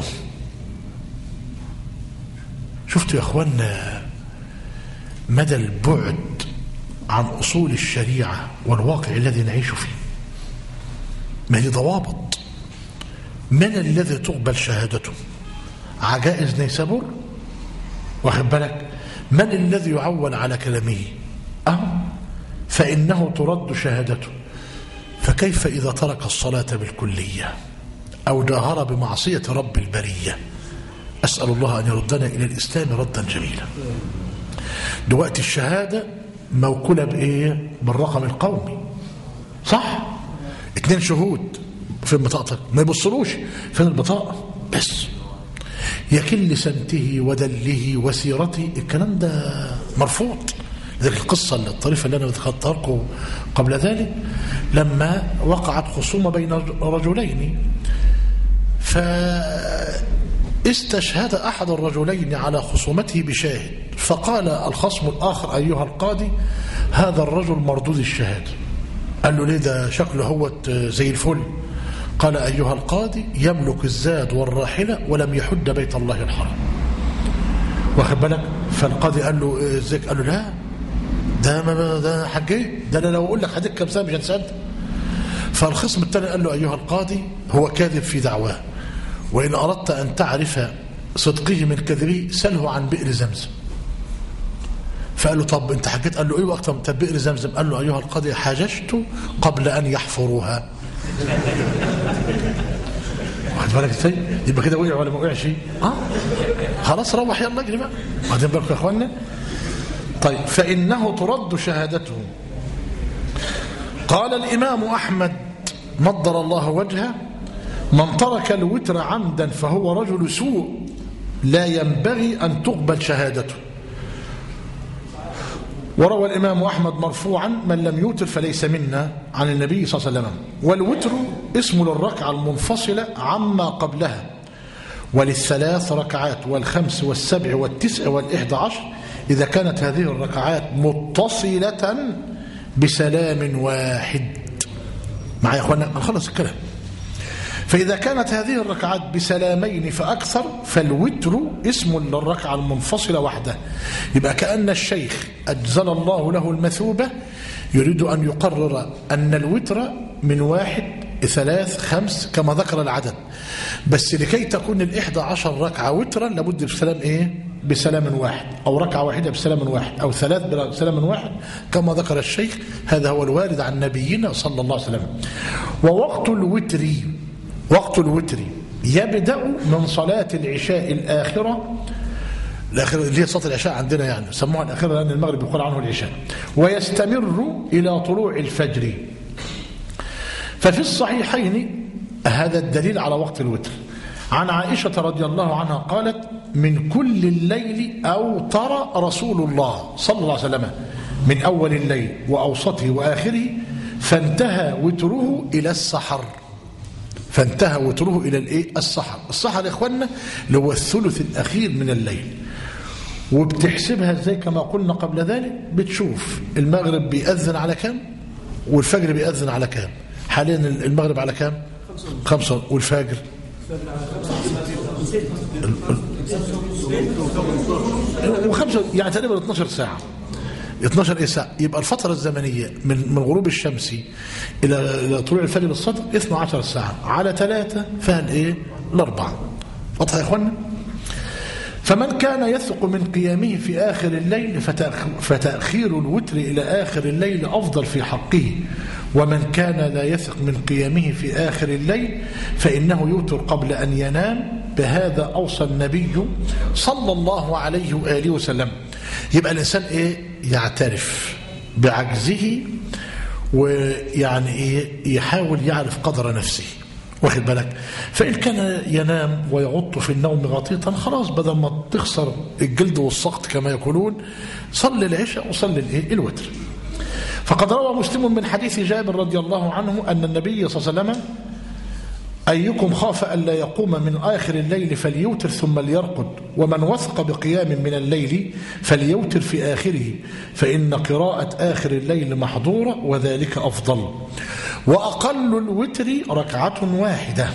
شفتوا يا أخوانا مدى البعد عن أصول الشريعة والواقع الذي نعيش فيه؟ ما هي ضوابط. من الذي تقبل شهادته؟ عجائز نيسابور؟ واخد بالك؟ من الذي يعول على كلامه؟ أه فإنه ترد شهادته. فكيف إذا ترك الصلاة بالكلية أو جاهر بمعصية رب البرية؟ أسأل الله أن يردنا إلى الإسلام ردا جميلا. دلوقتي الشهادة موكولة بإيه؟ بالرقم القومي، صح؟ اتنين شهود في بطاقتك ما يبصلوش فين البطاقة بس، يكل سمته ودله وسيرته، الكلام ده مرفوض. ذلك القصة الطريفة اللي أنا ذكرتها لكم قبل ذلك، لما وقعت خصومة بين رجلين، فالرجل استشهد أحد الرجلين على خصومته بشاهد، فقال الخصم الآخر أيها القاضي هذا الرجل مردود الشهادة. قال له ليه؟ ده شكله هو زي الفل. قال أيها القاضي يملك الزاد والراحلة ولم يحد بيت الله الحرام. واخد بالك؟ فالقاضي قال له ازيك؟ قال له لا ده ما ده حجي، ده انا لو اقول لك حديث كم سنه مش هتصدق. فالخصم الثاني قال له ايها القاضي هو كاذب في دعواه، وان اردت ان تعرف صدقه من كذبه سله عن بئر زمزم. فقال له طب انت حكيت؟ قال له ايوه اكتر. طب بئر زمزم؟ قال له ايها القاضي حاججت قبل ان يحفروها. واخد بالك ازاي؟ يبقى كده وقع ولا ما وقعش؟ اه خلاص روح يلا اجري بقى. واخدين بالكم يا اخوانا؟ طيب فانه ترد شهادته. قال الامام احمد نضر الله وجهه من ترك الوتر عمدا فهو رجل سوء لا ينبغي ان تقبل شهادته. وروى الإمام أحمد مرفوعا من لم يوتر فليس منا عن النبي صلى الله عليه وسلم. والوتر اسم للركعة المنفصلة عما قبلها، وللثلاث ركعات والخمس والسبع والتسع والإحدى عشر إذا كانت هذه الركعات متصلة بسلام واحد. معايا يا أخوانا؟ نخلص الكلام. فإذا كانت هذه الركعات بسلامين فأكثر فالوتر اسم للركعة المنفصلة وحده. يبقى كأن الشيخ أجزل الله له المثوبة يريد أن يقرر أن الوتر من واحد ثلاث خمس كما ذكر العدد، بس لكي تكون الإحدى عشر ركعة وترا لابد بسلام إيه؟ بسلام واحد، أو ركعة واحدة بسلام واحد، أو ثلاث بسلام واحد كما ذكر الشيخ. هذا هو الوارد عن نبينا صلى الله عليه وسلم. ووقت الوتر وقت الوتر يبدأ من صلاة العشاء الآخرة، الآخرة اللي هي صلاة العشاء عندنا يعني سموها الآخرة لأن المغرب يقول عنه العشاء، ويستمر إلى طلوع الفجر. ففي الصحيحين هذا الدليل على وقت الوتر. عن عائشة رضي الله عنها قالت من كل الليل أوتر رسول الله صلى الله عليه وسلم من أول الليل وأوسطه وآخره فانتهى وتره إلى السحر. فانتهى وتره إلى الايه؟ السحر. السحر يا اخوانا اللي هو الثلث الأخير من الليل. وبتحسبها ازاي؟ كما قلنا قبل ذلك بتشوف المغرب بيأذن على كام والفجر بيأذن على كام. حاليا المغرب على كام؟ خمسة. والفجر وخمسة، يعني تقريبا اثناشر ساعة. اثناشر ايه ساعة. يبقى الفترة الزمنية من من غروب الشمس إلى طلوع الفجر الصادق اثنتا عشرة ساعة على ثلاثة فيها الايه؟ الأربعة. واضح يا اخوانا؟ فمن كان يثق من قيامه في آخر الليل فتأخير الوتر إلى آخر الليل أفضل في حقه، ومن كان لا يثق من قيامه في آخر الليل فإنه يوتر قبل أن ينام. بهذا أوصى النبي صلى الله عليه وآله وسلم. يبقى الإنسان إيه؟ يعترف بعجزه، ويعني إيه؟ يحاول يعرف قدر نفسه. واخد بالك؟ فإن كان ينام ويغط في النوم غطيطا خلاص بدل ما تخسر الجلد والسقط كما يقولون صلي العشاء وصلي الايه؟ الوتر. فقد روى مسلم من حديث جابر رضي الله عنه أن النبي صلى الله عليه وسلم أيكم خاف ألا يقوم من آخر الليل فليوتر ثم ليرقد، ومن وثق بقيام من الليل فليوتر في آخره، فإن قراءة آخر الليل محظورة وذلك أفضل. وأقل الوتر ركعة واحدة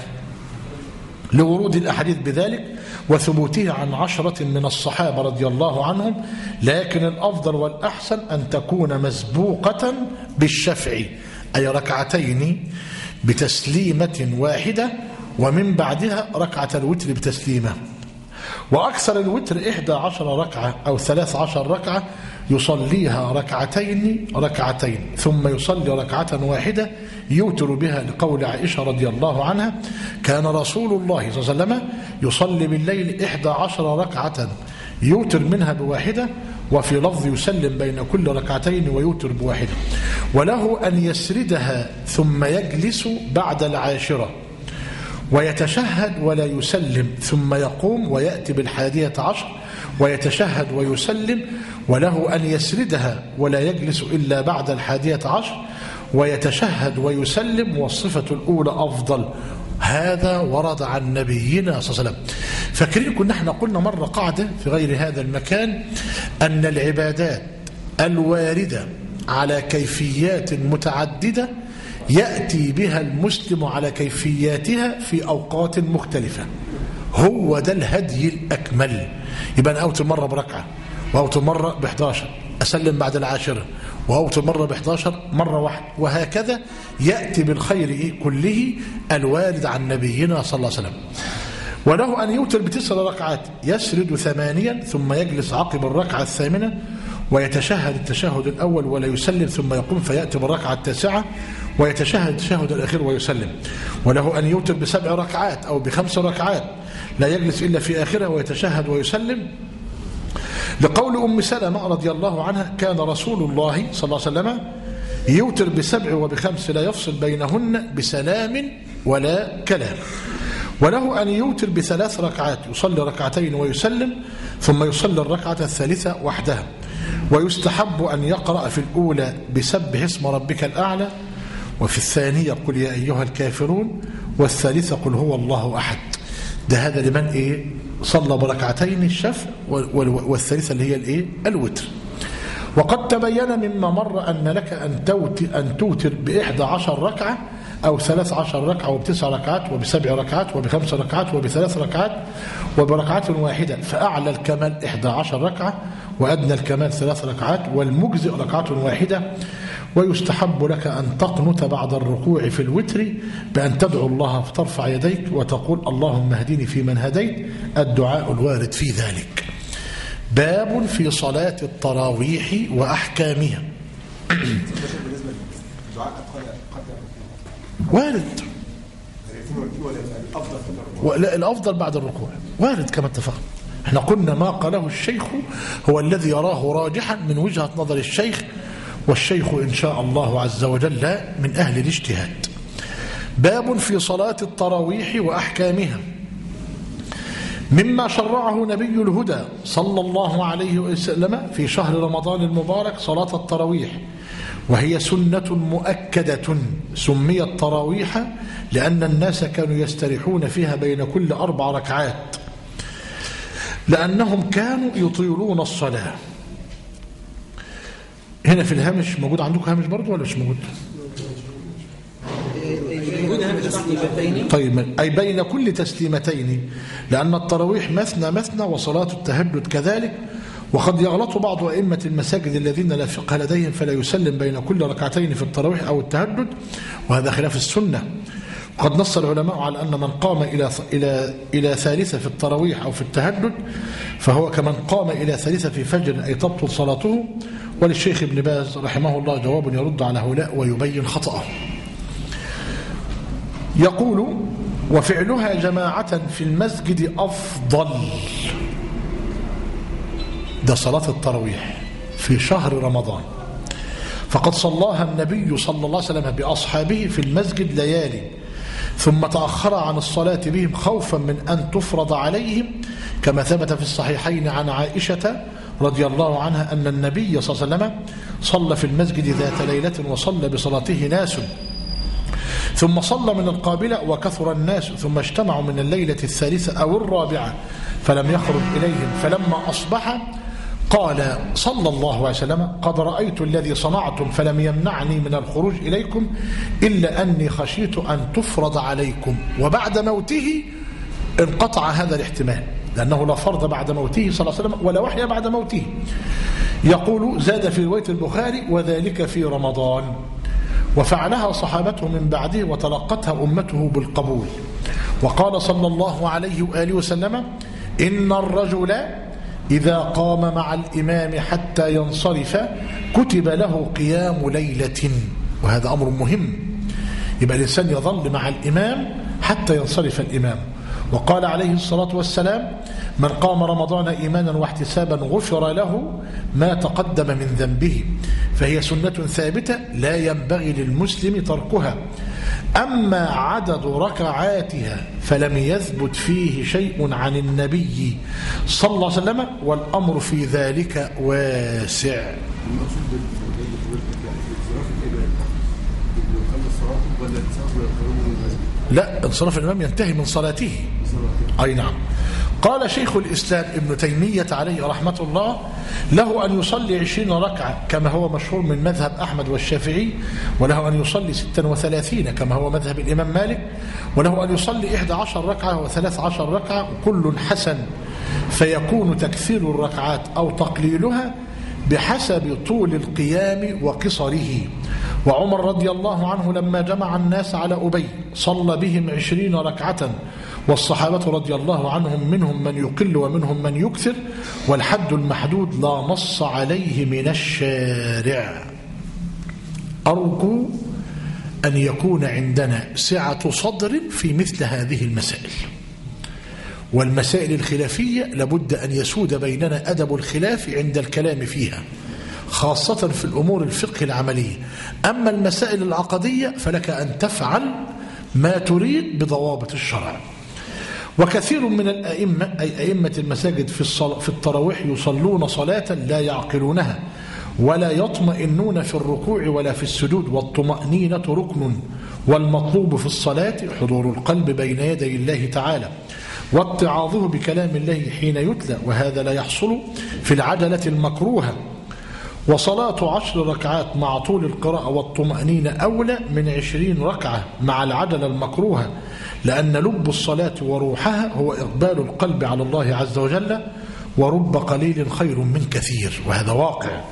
لورود الأحاديث بذلك وثبوته عن عشرة من الصحابة رضي الله عنهم، لكن الأفضل والأحسن أن تكون مسبوقة بالشفع، أي ركعتين بتسليمة واحدة ومن بعدها ركعة الوتر بتسليمة. وأكثر الوتر إحدى عشر ركعة أو ثلاث عشر ركعة يصليها ركعتين ركعتين ثم يصلي ركعة واحدة يوتر بها، لقول عائشة رضي الله عنها كان رسول الله صلى الله عليه وسلم يصلي بالليل إحدى عشر ركعة يوتر منها بواحدة، وفي لفظ يسلم بين كل ركعتين ويوتر بواحدة. وله أن يسردها ثم يجلس بعد العاشرة ويتشهد ولا يسلم ثم يقوم ويأتي بالحادية عشر ويتشهد ويسلم، وله أن يسردها ولا يجلس إلا بعد الحادية عشر ويتشهد ويسلم، والصفة الأولى أفضل هذا ورد عن نبينا صلى الله عليه وسلم. فاكرين كنا احنا قلنا مرة قاعدة في غير هذا المكان أن العبادات الواردة على كيفيات متعددة يأتي بها المسلم على كيفياتها في أوقات مختلفة. هو ده الهدي الأكمل. يبقى أنا أوتر مرة بركعة، وأوتر مرة بإحداشر، أسلم بعد العاشرة، وأوتر مرة بإحداشر، مرة واحدة، وهكذا يأتي بالخير إيه كله الوارد عن نبينا صلى الله عليه وسلم. وله أن يوتر بتسع ركعات يسرد ثمانيا ثم يجلس عقب الركعة الثامنة ويتشهد التشهد الأول ولا يسلم ثم يقوم فيأتي بالركعة التاسعة ويتشهد التشهد الأخير ويسلم. وله أن يوتر بسبع ركعات أو بخمس ركعات لا يجلس إلا في آخرها ويتشهد ويسلم، لقول أم سلمة رضي الله عنها كان رسول الله صلى الله عليه وسلم يوتر بسبع وبخمس لا يفصل بينهن بسلام ولا كلام. وله أن يوتر بثلاث ركعات يصلي ركعتين ويسلم ثم يصلي الركعة الثالثة وحدها. ويستحب أن يقرأ في الأولى بسبح اسم ربك الأعلى، وفي الثانية قل يا أيها الكافرون، والثالثة قل هو الله أحد. ده هذا لمن إيه صلى بركعتين الشفع، والثالثة اللي هي الإيه الوتر. وقد تبين مما مر أن لك أن أن توتر بإحدى عشر ركعة أو ثلاث عشر ركعة وبتسع ركعات وبسبع ركعات وبخمس ركعات وبثلاث ركعات وبركعات واحدة، فأعلى الكمال إحدى عشر ركعة وأدنى الكمال ثلاث ركعات والمجزئ ركعة واحدة. ويستحب لك أن تقنت بعد الركوع في الوتر بأن تدعو الله فترفع يديك وتقول اللهم اهدني فيمن هديت، الدعاء الوارد في ذلك. باب في صلاة التراويح وأحكامها. وارد لا الأفضل بعد الركوع وارد كما اتفقنا. احنا قلنا ما قاله الشيخ هو الذي يراه راجحا من وجهة نظر الشيخ، والشيخ إن شاء الله عز وجل من أهل الاجتهاد. باب في صلاة التراويح وأحكامها. مما شرعه نبي الهدى صلى الله عليه وسلم في شهر رمضان المبارك صلاة التراويح، وهي سنة مؤكدة سميت تراويح لأن الناس كانوا يستريحون فيها بين كل أربع ركعات لأنهم كانوا يطيلون الصلاة. هنا في الهامش موجود عندكم هامش برضو ولا مش موجود؟ طيب أي بين كل تسليمتين، لأن التراويح مثنى مثنى وصلاة التهجد كذلك. وقد يغلط بعض أئمة المساجد الذين لا فقه لديهم فلا يسلم بين كل ركعتين في التراويح أو التهجد، وهذا خلاف السنة. وقد نص العلماء على أن من قام إلى إلى إلى ثالثة في التراويح أو في التهجد فهو كمن قام إلى ثالثة في فجر أي تبطل صلاته. وللشيخ ابن باز رحمه الله جواب يرد على هؤلاء ويبين خطأه. يقول وفعلها جماعة في المسجد أفضل. ده صلاة التراويح في شهر رمضان، فقد صلاها النبي صلى الله عليه وسلم بأصحابه في المسجد ليالي ثم تأخر عن الصلاة بهم خوفا من أن تفرض عليهم، كما ثبت في الصحيحين عن عائشة رضي الله عنها أن النبي صلى الله عليه وسلم صلى في المسجد ذات ليلة وصلى بصلاته ناس، ثم صلى من القابلة وكثر الناس، ثم اجتمعوا من الليلة الثالثة أو الرابعة فلم يخرج إليهم، فلما أصبح قال صلى الله عليه وسلم قد رأيت الذي صنعتم فلم يمنعني من الخروج إليكم إلا أني خشيت أن تفرض عليكم. وبعد موته انقطع هذا الاحتمال لأنه لا فرض بعد موته صلى الله عليه وسلم ولا وحي بعد موته. يقول زاد في رواية البخاري وذلك في رمضان، وفعلها صحابته من بعده وتلقتها أمته بالقبول. وقال صلى الله عليه وآله وسلم إن الرجل إذا قام مع الإمام حتى ينصرف كتب له قيام ليلة، وهذا أمر مهم. يبقى الإنسان يظل مع الإمام حتى ينصرف الإمام. وقال عليه الصلاة والسلام من قام رمضان إيمانا واحتسابا غفر له ما تقدم من ذنبه، فهي سنة ثابتة لا ينبغي للمسلم تركها. أما عدد ركعاتها فلم يثبت فيه شيء عن النبي صلى الله عليه وسلم، والأمر في ذلك واسع. لا، انصراف الإمام ينتهي من صلاته. أي نعم. قال شيخ الإسلام ابن تيمية عليه رحمة الله: له أن يصلي عشرين ركعة كما هو مشهور من مذهب أحمد والشافعي، وله أن يصلي ستا وثلاثين كما هو مذهب الإمام مالك، وله أن يصلي إحدى عشر ركعة وثلاث عشر ركعة، كل حسن، فيكون تكثير الركعات أو تقليلها بحسب طول القيام وقصره. وعمر رضي الله عنه لما جمع الناس على أبي صلى بهم عشرين ركعة، والصحابة رضي الله عنهم منهم من يقل ومنهم من يكثر، والحد المحدود لا نص عليه من الشارع. أرجو أن يكون عندنا سعة صدر في مثل هذه المسائل، والمسائل الخلافية لابد أن يسود بيننا أدب الخلاف عند الكلام فيها، خاصة في الأمور الفقه العملية. أما المسائل العقدية فلك أن تفعل ما تريد بضوابط الشرع. وكثير من الأئمة أي أئمة المساجد في الصلاة في التراويح يصلون صلاة لا يعقلونها ولا يطمئنون في الركوع ولا في السجود، والطمأنينة ركن، والمطلوب في الصلاة حضور القلب بين يدي الله تعالى واتعاظه بكلام الله حين يتلى، وهذا لا يحصل في العجلة المكروهة. وصلاة عشر ركعات مع طول القراءة والطمأنينة أولى من عشرين ركعة مع العجلة المكروهة، لأن لب الصلاة وروحها هو إقبال القلب على الله عز وجل، ورب قليل خير من كثير، وهذا واقع.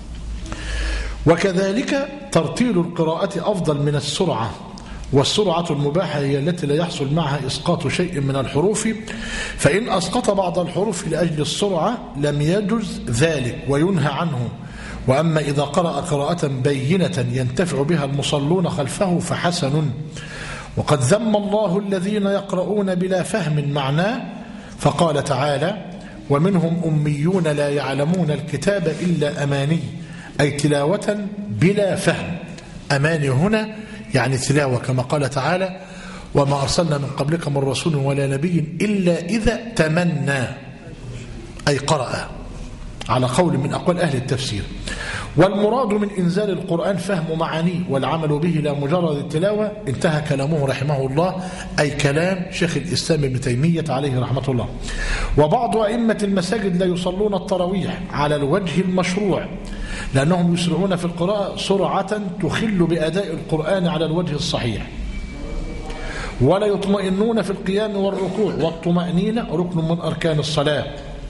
وكذلك ترتيل القراءة أفضل من السرعة، والسرعة المباحة هي التي لا يحصل معها إسقاط شيء من الحروف، فإن أسقط بعض الحروف لأجل السرعة لم يجز ذلك وينهى عنه. وأما إذا قرأ قراءة بينة ينتفع بها المصلون خلفه فحسن. وقد ذم الله الذين يقرؤون بلا فهم معناه، فقال تعالى: ومنهم أميون لا يعلمون الكتاب إلا أماني، أي تلاوة بلا فهم. أماني هنا يعني تلاوة، كما قال تعالى: وما أرسلنا من قبلك من رسول ولا نبي إلا إذا تمنى، أي قرأ، على قول من أقوال أهل التفسير. والمراد من إنزال القرآن فهم معانيه والعمل به لا مجرد التلاوة. انتهى كلامه رحمه الله، أي كلام شيخ الإسلام ابن تيمية عليه رحمة الله. وبعض أئمة المساجد لا يصلون التراويح على الوجه المشروع، لأنهم يسرعون في القراءة سرعة تخل بأداء القرآن على الوجه الصحيح، ولا يطمئنون في القيام والركوع، والطمأنينة ركن من أركان الصلاة.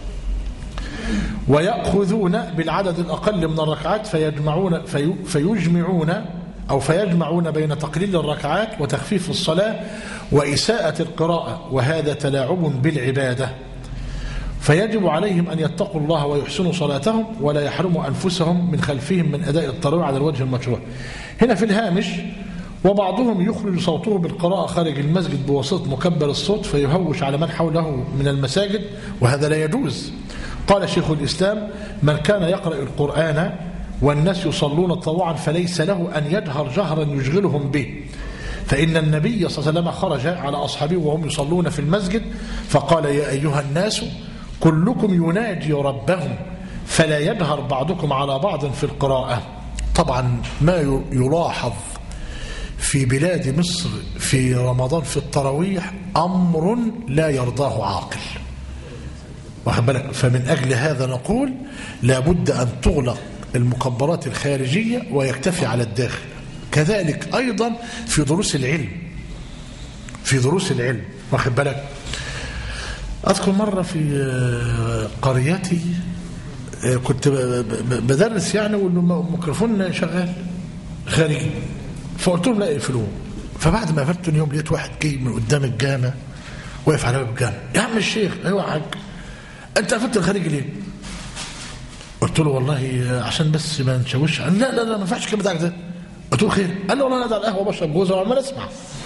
ويأخذون بالعدد الأقل من الركعات فيجمعون في فيجمعون أو فيجمعون بين تقليل الركعات وتخفيف الصلاة وإساءة القراءة، وهذا تلاعب بالعبادة. فيجب عليهم أن يتقوا الله ويحسنوا صلاتهم، ولا يحرموا أنفسهم من خلفهم من أداء التراويح على الوجه المشروع. هنا في الهامش: وبعضهم يخرج صوته بالقراءة خارج المسجد بواسطة مكبر الصوت فيهوش على من حوله من المساجد، وهذا لا يجوز. قال شيخ الإسلام: من كان يقرأ القرآن والناس يصلون طوعا فليس له أن يجهر جهرا يشغلهم به، فإن النبي صلى الله عليه وسلم خرج على أصحابه وهم يصلون في المسجد فقال: يا أيها الناس كلكم يناجي ربهم فلا يجهر بعضكم على بعض في القراءة. طبعا ما يلاحظ في بلاد مصر في رمضان في التراويح أمر لا يرضاه عاقل، واخد بالك؟ فمن أجل هذا نقول لابد أن تغلق المكبرات الخارجية ويكتفي على الداخل. كذلك أيضا في دروس العلم، في دروس العلم واخد بالك؟ أذكر مرة في قريتي كنت بدرس يعني والميكروفون شغال خارجي، فقلت لهم لا يقفلوه. فبعد ما قفلت يوم لقيت واحد جاي من قدام الجامع واقف على باب الجامع: يا عم الشيخ. ايوه يا حاج، انت قفلت الخارجي ليه؟ قلت له والله عشان بس ما نشوش. قال لا لا لا ما ينفعش الكلام بتاعك ده. قلت له خير؟ قال لي والله انا قاعد على القهوه بشرب جوزه وعمال اسمع.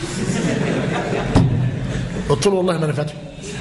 قلت له والله ما انا فاتح.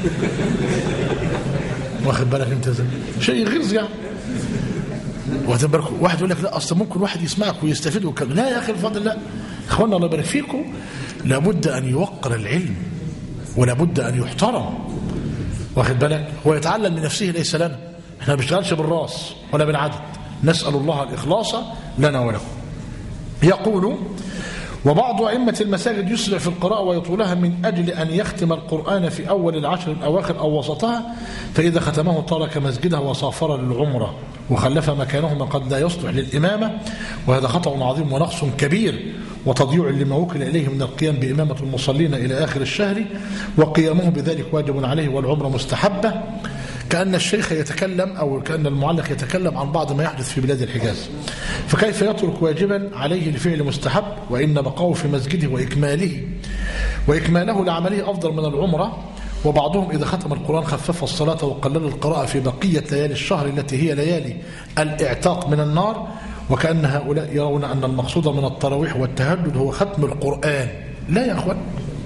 واخد بالك انت ازاي؟ شيء غيظ يعني. واخد بالك؟ واحد يقول لك لا اصل ممكن واحد يسمعك ويستفيد وكذا. لا يا اخي الفاضل، لا اخوانا الله يبارك فيكم، لابد ان يوقر العلم ولابد ان يحترم. واخد بالك؟ هو يتعلم لنفسه ليس لنا، احنا ما بنشتغلش بالراس ولا بالعدد، نسال الله الاخلاص لنا ولكم. يقول: وبعض أئمة المساجد يسرع في القراءة ويطولها من أجل أن يختم القرآن في أول العشر الأواخر أو وسطها، فإذا ختمه ترك مسجده وسافر للعمرة وخلف مكانه من قد لا يصلح للإمامة، وهذا خطأ عظيم ونقص كبير وتضييع لما وكل إليه من القيام بإمامة المصلين إلى آخر الشهر، وقيامه بذلك واجب عليه والعمرة مستحبة. كأن الشيخ يتكلم أو كأن المعلق يتكلم عن بعض ما يحدث في بلاد الحجاز، فكيف يترك واجبا عليه لفعل مستحب، وإن بقاه في مسجده وإكماله وإكماله لعمله أفضل من العمرة. وبعضهم إذا ختم القرآن خفف الصلاة وقلل القراءة في بقية ليالي الشهر التي هي ليالي الاعتاق من النار، وكأن هؤلاء يرون أن المقصود من التراويح والتهجد هو ختم القرآن. لا يا أخوان،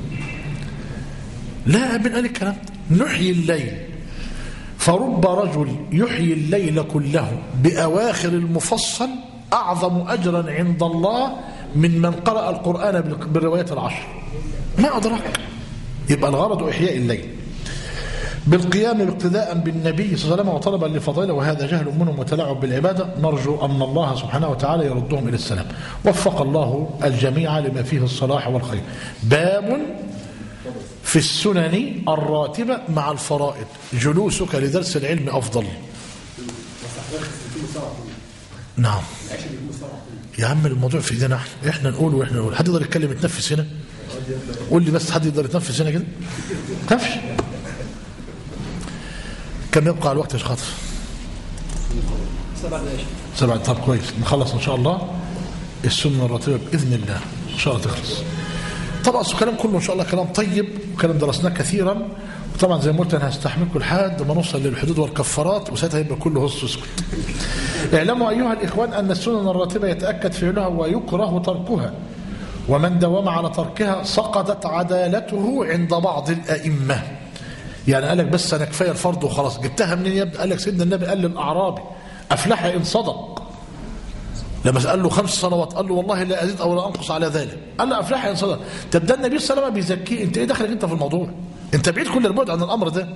لا أبن قال الكلام. نحيي الليل، فرب رجل يحيي الليل كله بأواخر المفصل أعظم أجرا عند الله من من قرأ القرآن بالروايات العشر. ما أدرك. يبقى الغرض إحياء الليل بالقيام باقتداء بالنبي صلى الله عليه وسلم وطلبا لفضيله، وهذا جهل منهم وتلاعب بالعبادة. نرجو أن الله سبحانه وتعالى يردهم إلى السلام. وفق الله الجميع لما فيه الصلاح والخير. باب في السنن الراتبة مع الفرائض. جلوسك لدرس العلم أفضل. نعم يا عم، الموضوع في ايدينا احنا احنا نقول واحنا نقول. حد يقدر يتكلم يتنفس هنا؟ قول لي بس، حد يقدر يتنفس هنا كده؟ تنفس. كم يبقى على الوقت يا شاطر؟ سبع دقائق. سبع. طب كويس، نخلص ان شاء الله السنة الراتبة بإذن الله ان شاء الله تخلص. طبعا الكلام كله ان شاء الله كلام طيب وكلام درسناه كثيرا، وطبعا زي ما قلت انا هستحملكم لحد ما نوصل للحدود والكفارات، وساعتها يبقى كله هص اسكت. اعلموا ايها الاخوان ان السنن الراتبه يتاكد فعلها ويكره تركها، ومن داوم على تركها سقطت عدالته عند بعض الائمه. يعني قال لك بس انا كفايه الفرض وخلاص. جبتها منين يا ابني؟ قال لك سيدنا النبي قال للاعرابي افلح ان صدق، لما قال له خمس صلوات قال له والله لا ازيد او لا انقص على ذلك، قال له افلح ان صدق. طب ده النبي صلى الله عليه وسلم بيزكيه، انت ايه دخلك انت في الموضوع؟ انت بعيد كل البعد عن الامر ده.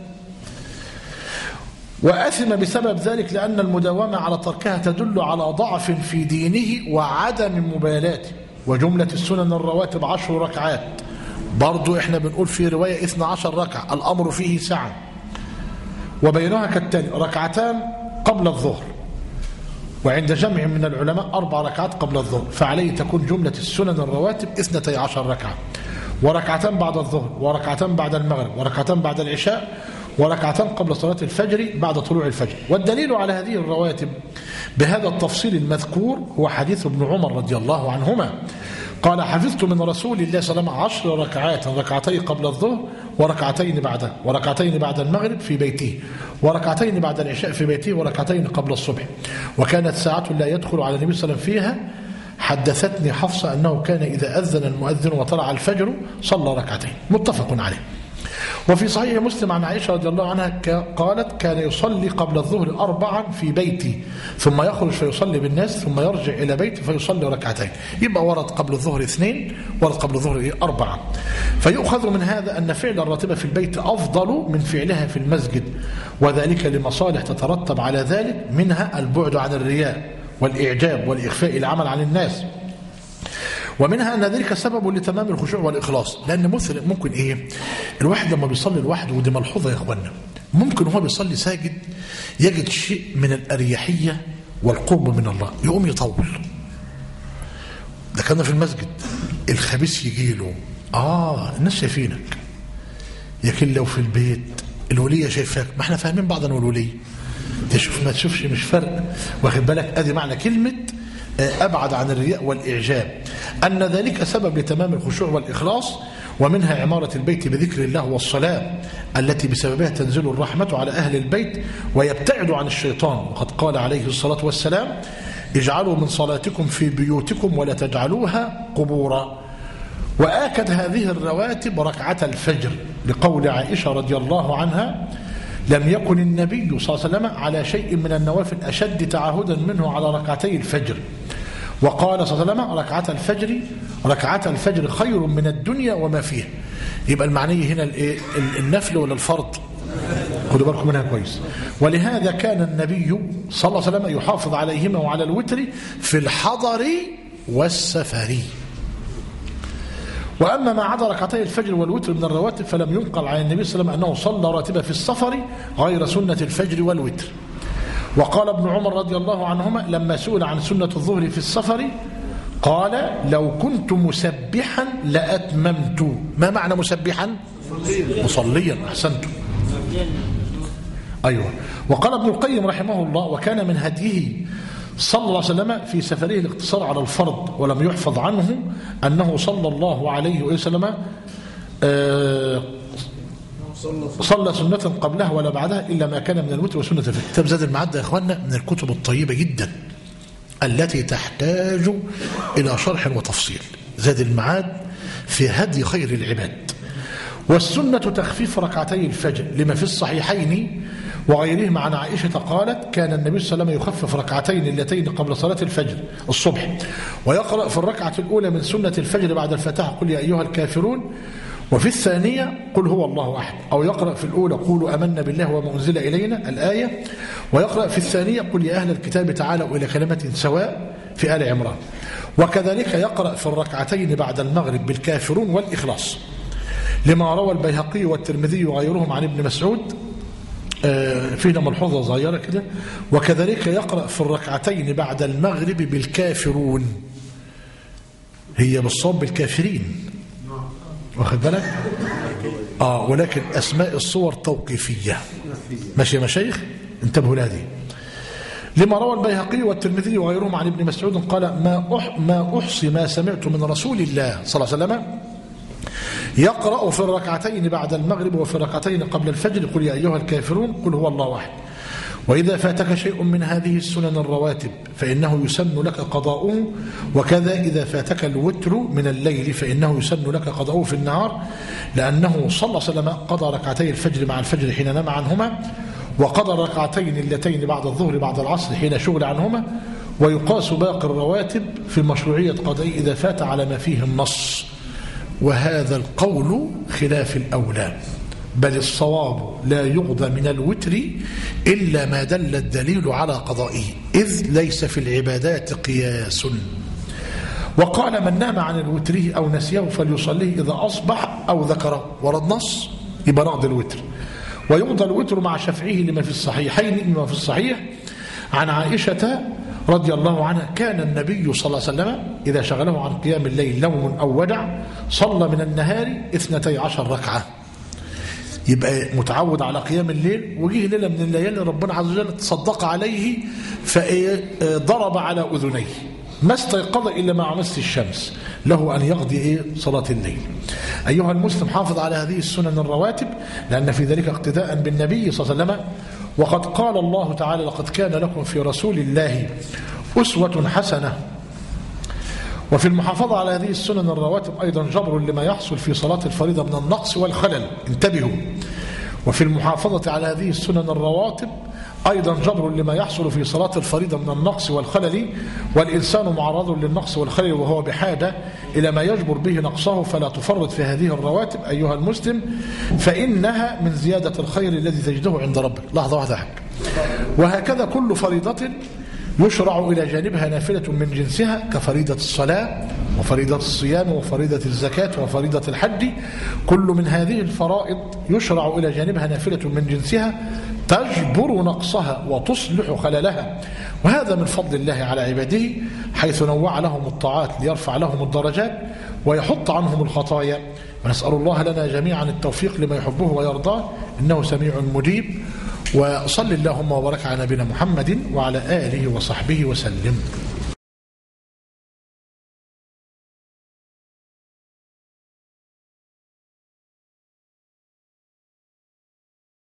واثم بسبب ذلك لان المداومه على تركها تدل على ضعف في دينه وعدم مبالاته. وجمله السنن الرواتب عشر ركعات، برضو احنا بنقول في روايه اثنا عشر ركعه، الامر فيه سعه. وبينها كالتالي: ركعتان قبل الظهر، وعند جمع من العلماء أربع ركعات قبل الظهر، فعليه تكون جملة السنن الرواتب اثنتي عشر ركعة، وركعتان بعد الظهر، وركعتان بعد المغرب، وركعتان بعد العشاء، وركعتان قبل صلاة الفجر بعد طلوع الفجر. والدليل على هذه الرواتب بهذا التفصيل المذكور هو حديث ابن عمر رضي الله عنهما قال: حفظت من رسول الله صلى الله عليه وسلم عشر ركعات، ركعتين قبل الظهر وركعتين بعده، وركعتين بعد المغرب في بيته، وركعتين بعد العشاء في بيته، وركعتين قبل الصبح. وكانت ساعة لا يدخل على النبي صلى الله عليه وسلم فيها. حدثتني حفصة أنه كان إذا أذن المؤذن وطلع الفجر صلى ركعتين. متفق عليه. وفي صحيح مسلم عن عائشة رضي الله عنها قالت: كان يصلي قبل الظهر أربعا في بيتي، ثم يخرج فيصلي بالناس، ثم يرجع إلى بيته فيصلي ركعتين. يبقى ورد قبل الظهر اثنين، ورد قبل الظهر أربعة. فيؤخذ من هذا أن فعل الراتبة في البيت أفضل من فعلها في المسجد، وذلك لمصالح تترتب على ذلك، منها البعد عن الرياء والإعجاب والإخفاء العمل عن الناس، ومنها أن ذلك سبب لتمام الخشوع والإخلاص. لأن مثل ممكن إيه الواحد لما بيصلي لوحده، ودي ملحوظة يا إخوانا، ممكن هو بيصلي ساجد يجد شيء من الأريحية والقرب من الله، يقوم يطول. ده كان في المسجد، الخبيث يجي له آه الناس شايفينك. لكن لو في البيت الولية شايفاك، ما احنا فاهمين بعض أن الولية تشوف ما تشوفش مش فرق، واخد بالك؟ أدي معنى كلمة أبعد عن الرياء والإعجاب، أن ذلك سبب لتمام الخشوع والإخلاص. ومنها عمارة البيت بذكر الله والصلاة التي بسببها تنزل الرحمة على أهل البيت ويبتعد عن الشيطان. وقد قال عليه الصلاة والسلام: اجعلوا من صلاتكم في بيوتكم ولا تجعلوها قبورا. وآكد هذه الرواتب ركعة الفجر لقول عائشة رضي الله عنها: لم يكن النبي صلى الله عليه وسلم على شيء من النوافل أشد تعهدا منه على ركعتي الفجر. وقال صلى الله عليه وسلم: ركعة الفجر ركعة الفجر خير من الدنيا وما فيها. يبقى المعنى هنا النفل ولا الفرض؟ خدوا بالكم منها كويس. ولهذا كان النبي صلى الله عليه وسلم يحافظ عليهما وعلى الوتر في الحضر والسفر. وأما ما عدا ركعتي الفجر والوتر من الرواتب فلم ينقل عن النبي صلى الله عليه وسلم أنه صلى راتبة في السفر غير سنة الفجر والوتر. وقال ابن عمر رضي الله عنهما لما سئل عن سنة الظهر في السفر قال لو كنت مسبحا لأتممت. ما معنى مسبحا؟ مصليا. أحسنتم. أيوة. وقال ابن القيم رحمه الله وكان من هديه صلى الله عليه وسلم في سفره الاقتصار على الفرض ولم يحفظ عنه أنه صلى الله عليه وسلم آه صلى سنة قبلها ولا بعدها إلا ما كان من الوتر وسنة الفجر. كتاب زاد المعاد يا إخواننا من الكتب الطيبة جدا التي تحتاج إلى شرح وتفصيل. زاد المعاد في هدي خير العباد. والسنة تخفيف ركعتي الفجر لما في الصحيحين وغيرهما عن عائشة قالت كان النبي صلى الله عليه وسلم يخفف ركعتين اللتين قبل صلاة الفجر الصبح ويقرأ في الركعة الأولى من سنة الفجر بعد الفتاح قل يا أيها الكافرون وفي الثانية قل هو الله أحد أو يقرأ في الأولى قولوا أمنا بالله وما أنزل إلينا الآية ويقرأ في الثانية قل يا أهل الكتاب تعالوا إلى كلمة سواء في آل عمران. وكذلك يقرأ في الركعتين بعد المغرب بالكافرون والإخلاص لما روى البيهقي والترمذي وغيرهم عن ابن مسعود فينا ملحوظة صغيرة كده. وكذلك يقرأ في الركعتين بعد المغرب بالكافرون هي بالصواب بالكافرين واخد بالك آه ولكن أسماء الصور توقيفية. ماشي يا مشايخ انتبهوا لهذه. لما روى البيهقي والترمذي وغيرهم عن ابن مسعود قال ما أح ما أحصي ما سمعت من رسول الله صلى الله عليه وسلم يقرأ في الركعتين بعد المغرب وفي الركعتين قبل الفجر قل يا أيها الكافرون قل هو الله أحد. وإذا فاتك شيء من هذه السنن الرواتب فإنه يسن لك قضاؤه وكذا إذا فاتك الوتر من الليل فإنه يسن لك قضاؤه في النهار لأنه صلى الله عليه وسلم قضى ركعتي الفجر مع الفجر حين نام عنهما وقضى الركعتين اللتين بعد الظهر بعد العصر حين شغل عنهما. ويقاس باقي الرواتب في مشروعية قضائه إذا فات على ما فيه النص. وهذا القول خلاف الأولى بل الصواب لا يقضى من الوتر إلا ما دل الدليل على قضائه إذ ليس في العبادات قياس. وقال من نام عن الوتر أو نسيه فليصليه إذا أصبح أو ذكره ورد نص يبقى نقضي الوتر. ويقضى الوتر مع شفعه لما في الصحيحين لما في الصحيح عن عائشة رضي الله عنها كان النبي صلى الله عليه وسلم إذا شغله عن قيام الليل نوم أو ودع صلى من النهار اثنتي عشر ركعة. يبقى متعود على قيام الليل وجيه ليلة من الليالي ربنا عز وجل تصدق عليه فضرب على أذنيه ما استيقظ إلا مع مس الشمس له أن يقضي إيه صلاة الليل. أيها المسلم حافظ على هذه السنن الرواتب لأن في ذلك اقتداء بالنبي صلى الله عليه وسلم. وقد قال الله تعالى لقد كان لكم في رسول الله أسوة حسنة. وفي المحافظة على هذه السنن الرواتب أيضا جبر لما يحصل في صلاة الفريضة من النقص والخلل انتبهوا. وفي المحافظة على هذه السنن الرواتب أيضا جبر لما يحصل في صلاة الفريضة من النقص والخلل والإنسان معرض للنقص والخلل وهو بحاجة إلى ما يجبر به نقصه فلا تفرط في هذه الرواتب أيها المسلم فإنها من زيادة الخير الذي تجده عند ربك. لحظة واحدة حق. وهكذا كل فريضة يشرع إلى جانبها نافلة من جنسها كفريضة الصلاة وفريضة الصيام وفريضة الزكاة وفريضة الحج. كل من هذه الفرائض يشرع إلى جانبها نافلة من جنسها تجبر نقصها وتصلح خللها. وهذا من فضل الله على عباده حيث نوع لهم الطاعات ليرفع لهم الدرجات ويحط عنهم الخطايا. ونسأل الله لنا جميعا التوفيق لما يحبه ويرضاه إنه سميع مجيب. وصل اللهم وبارك على نبينا محمد وعلى آله وصحبه وسلم.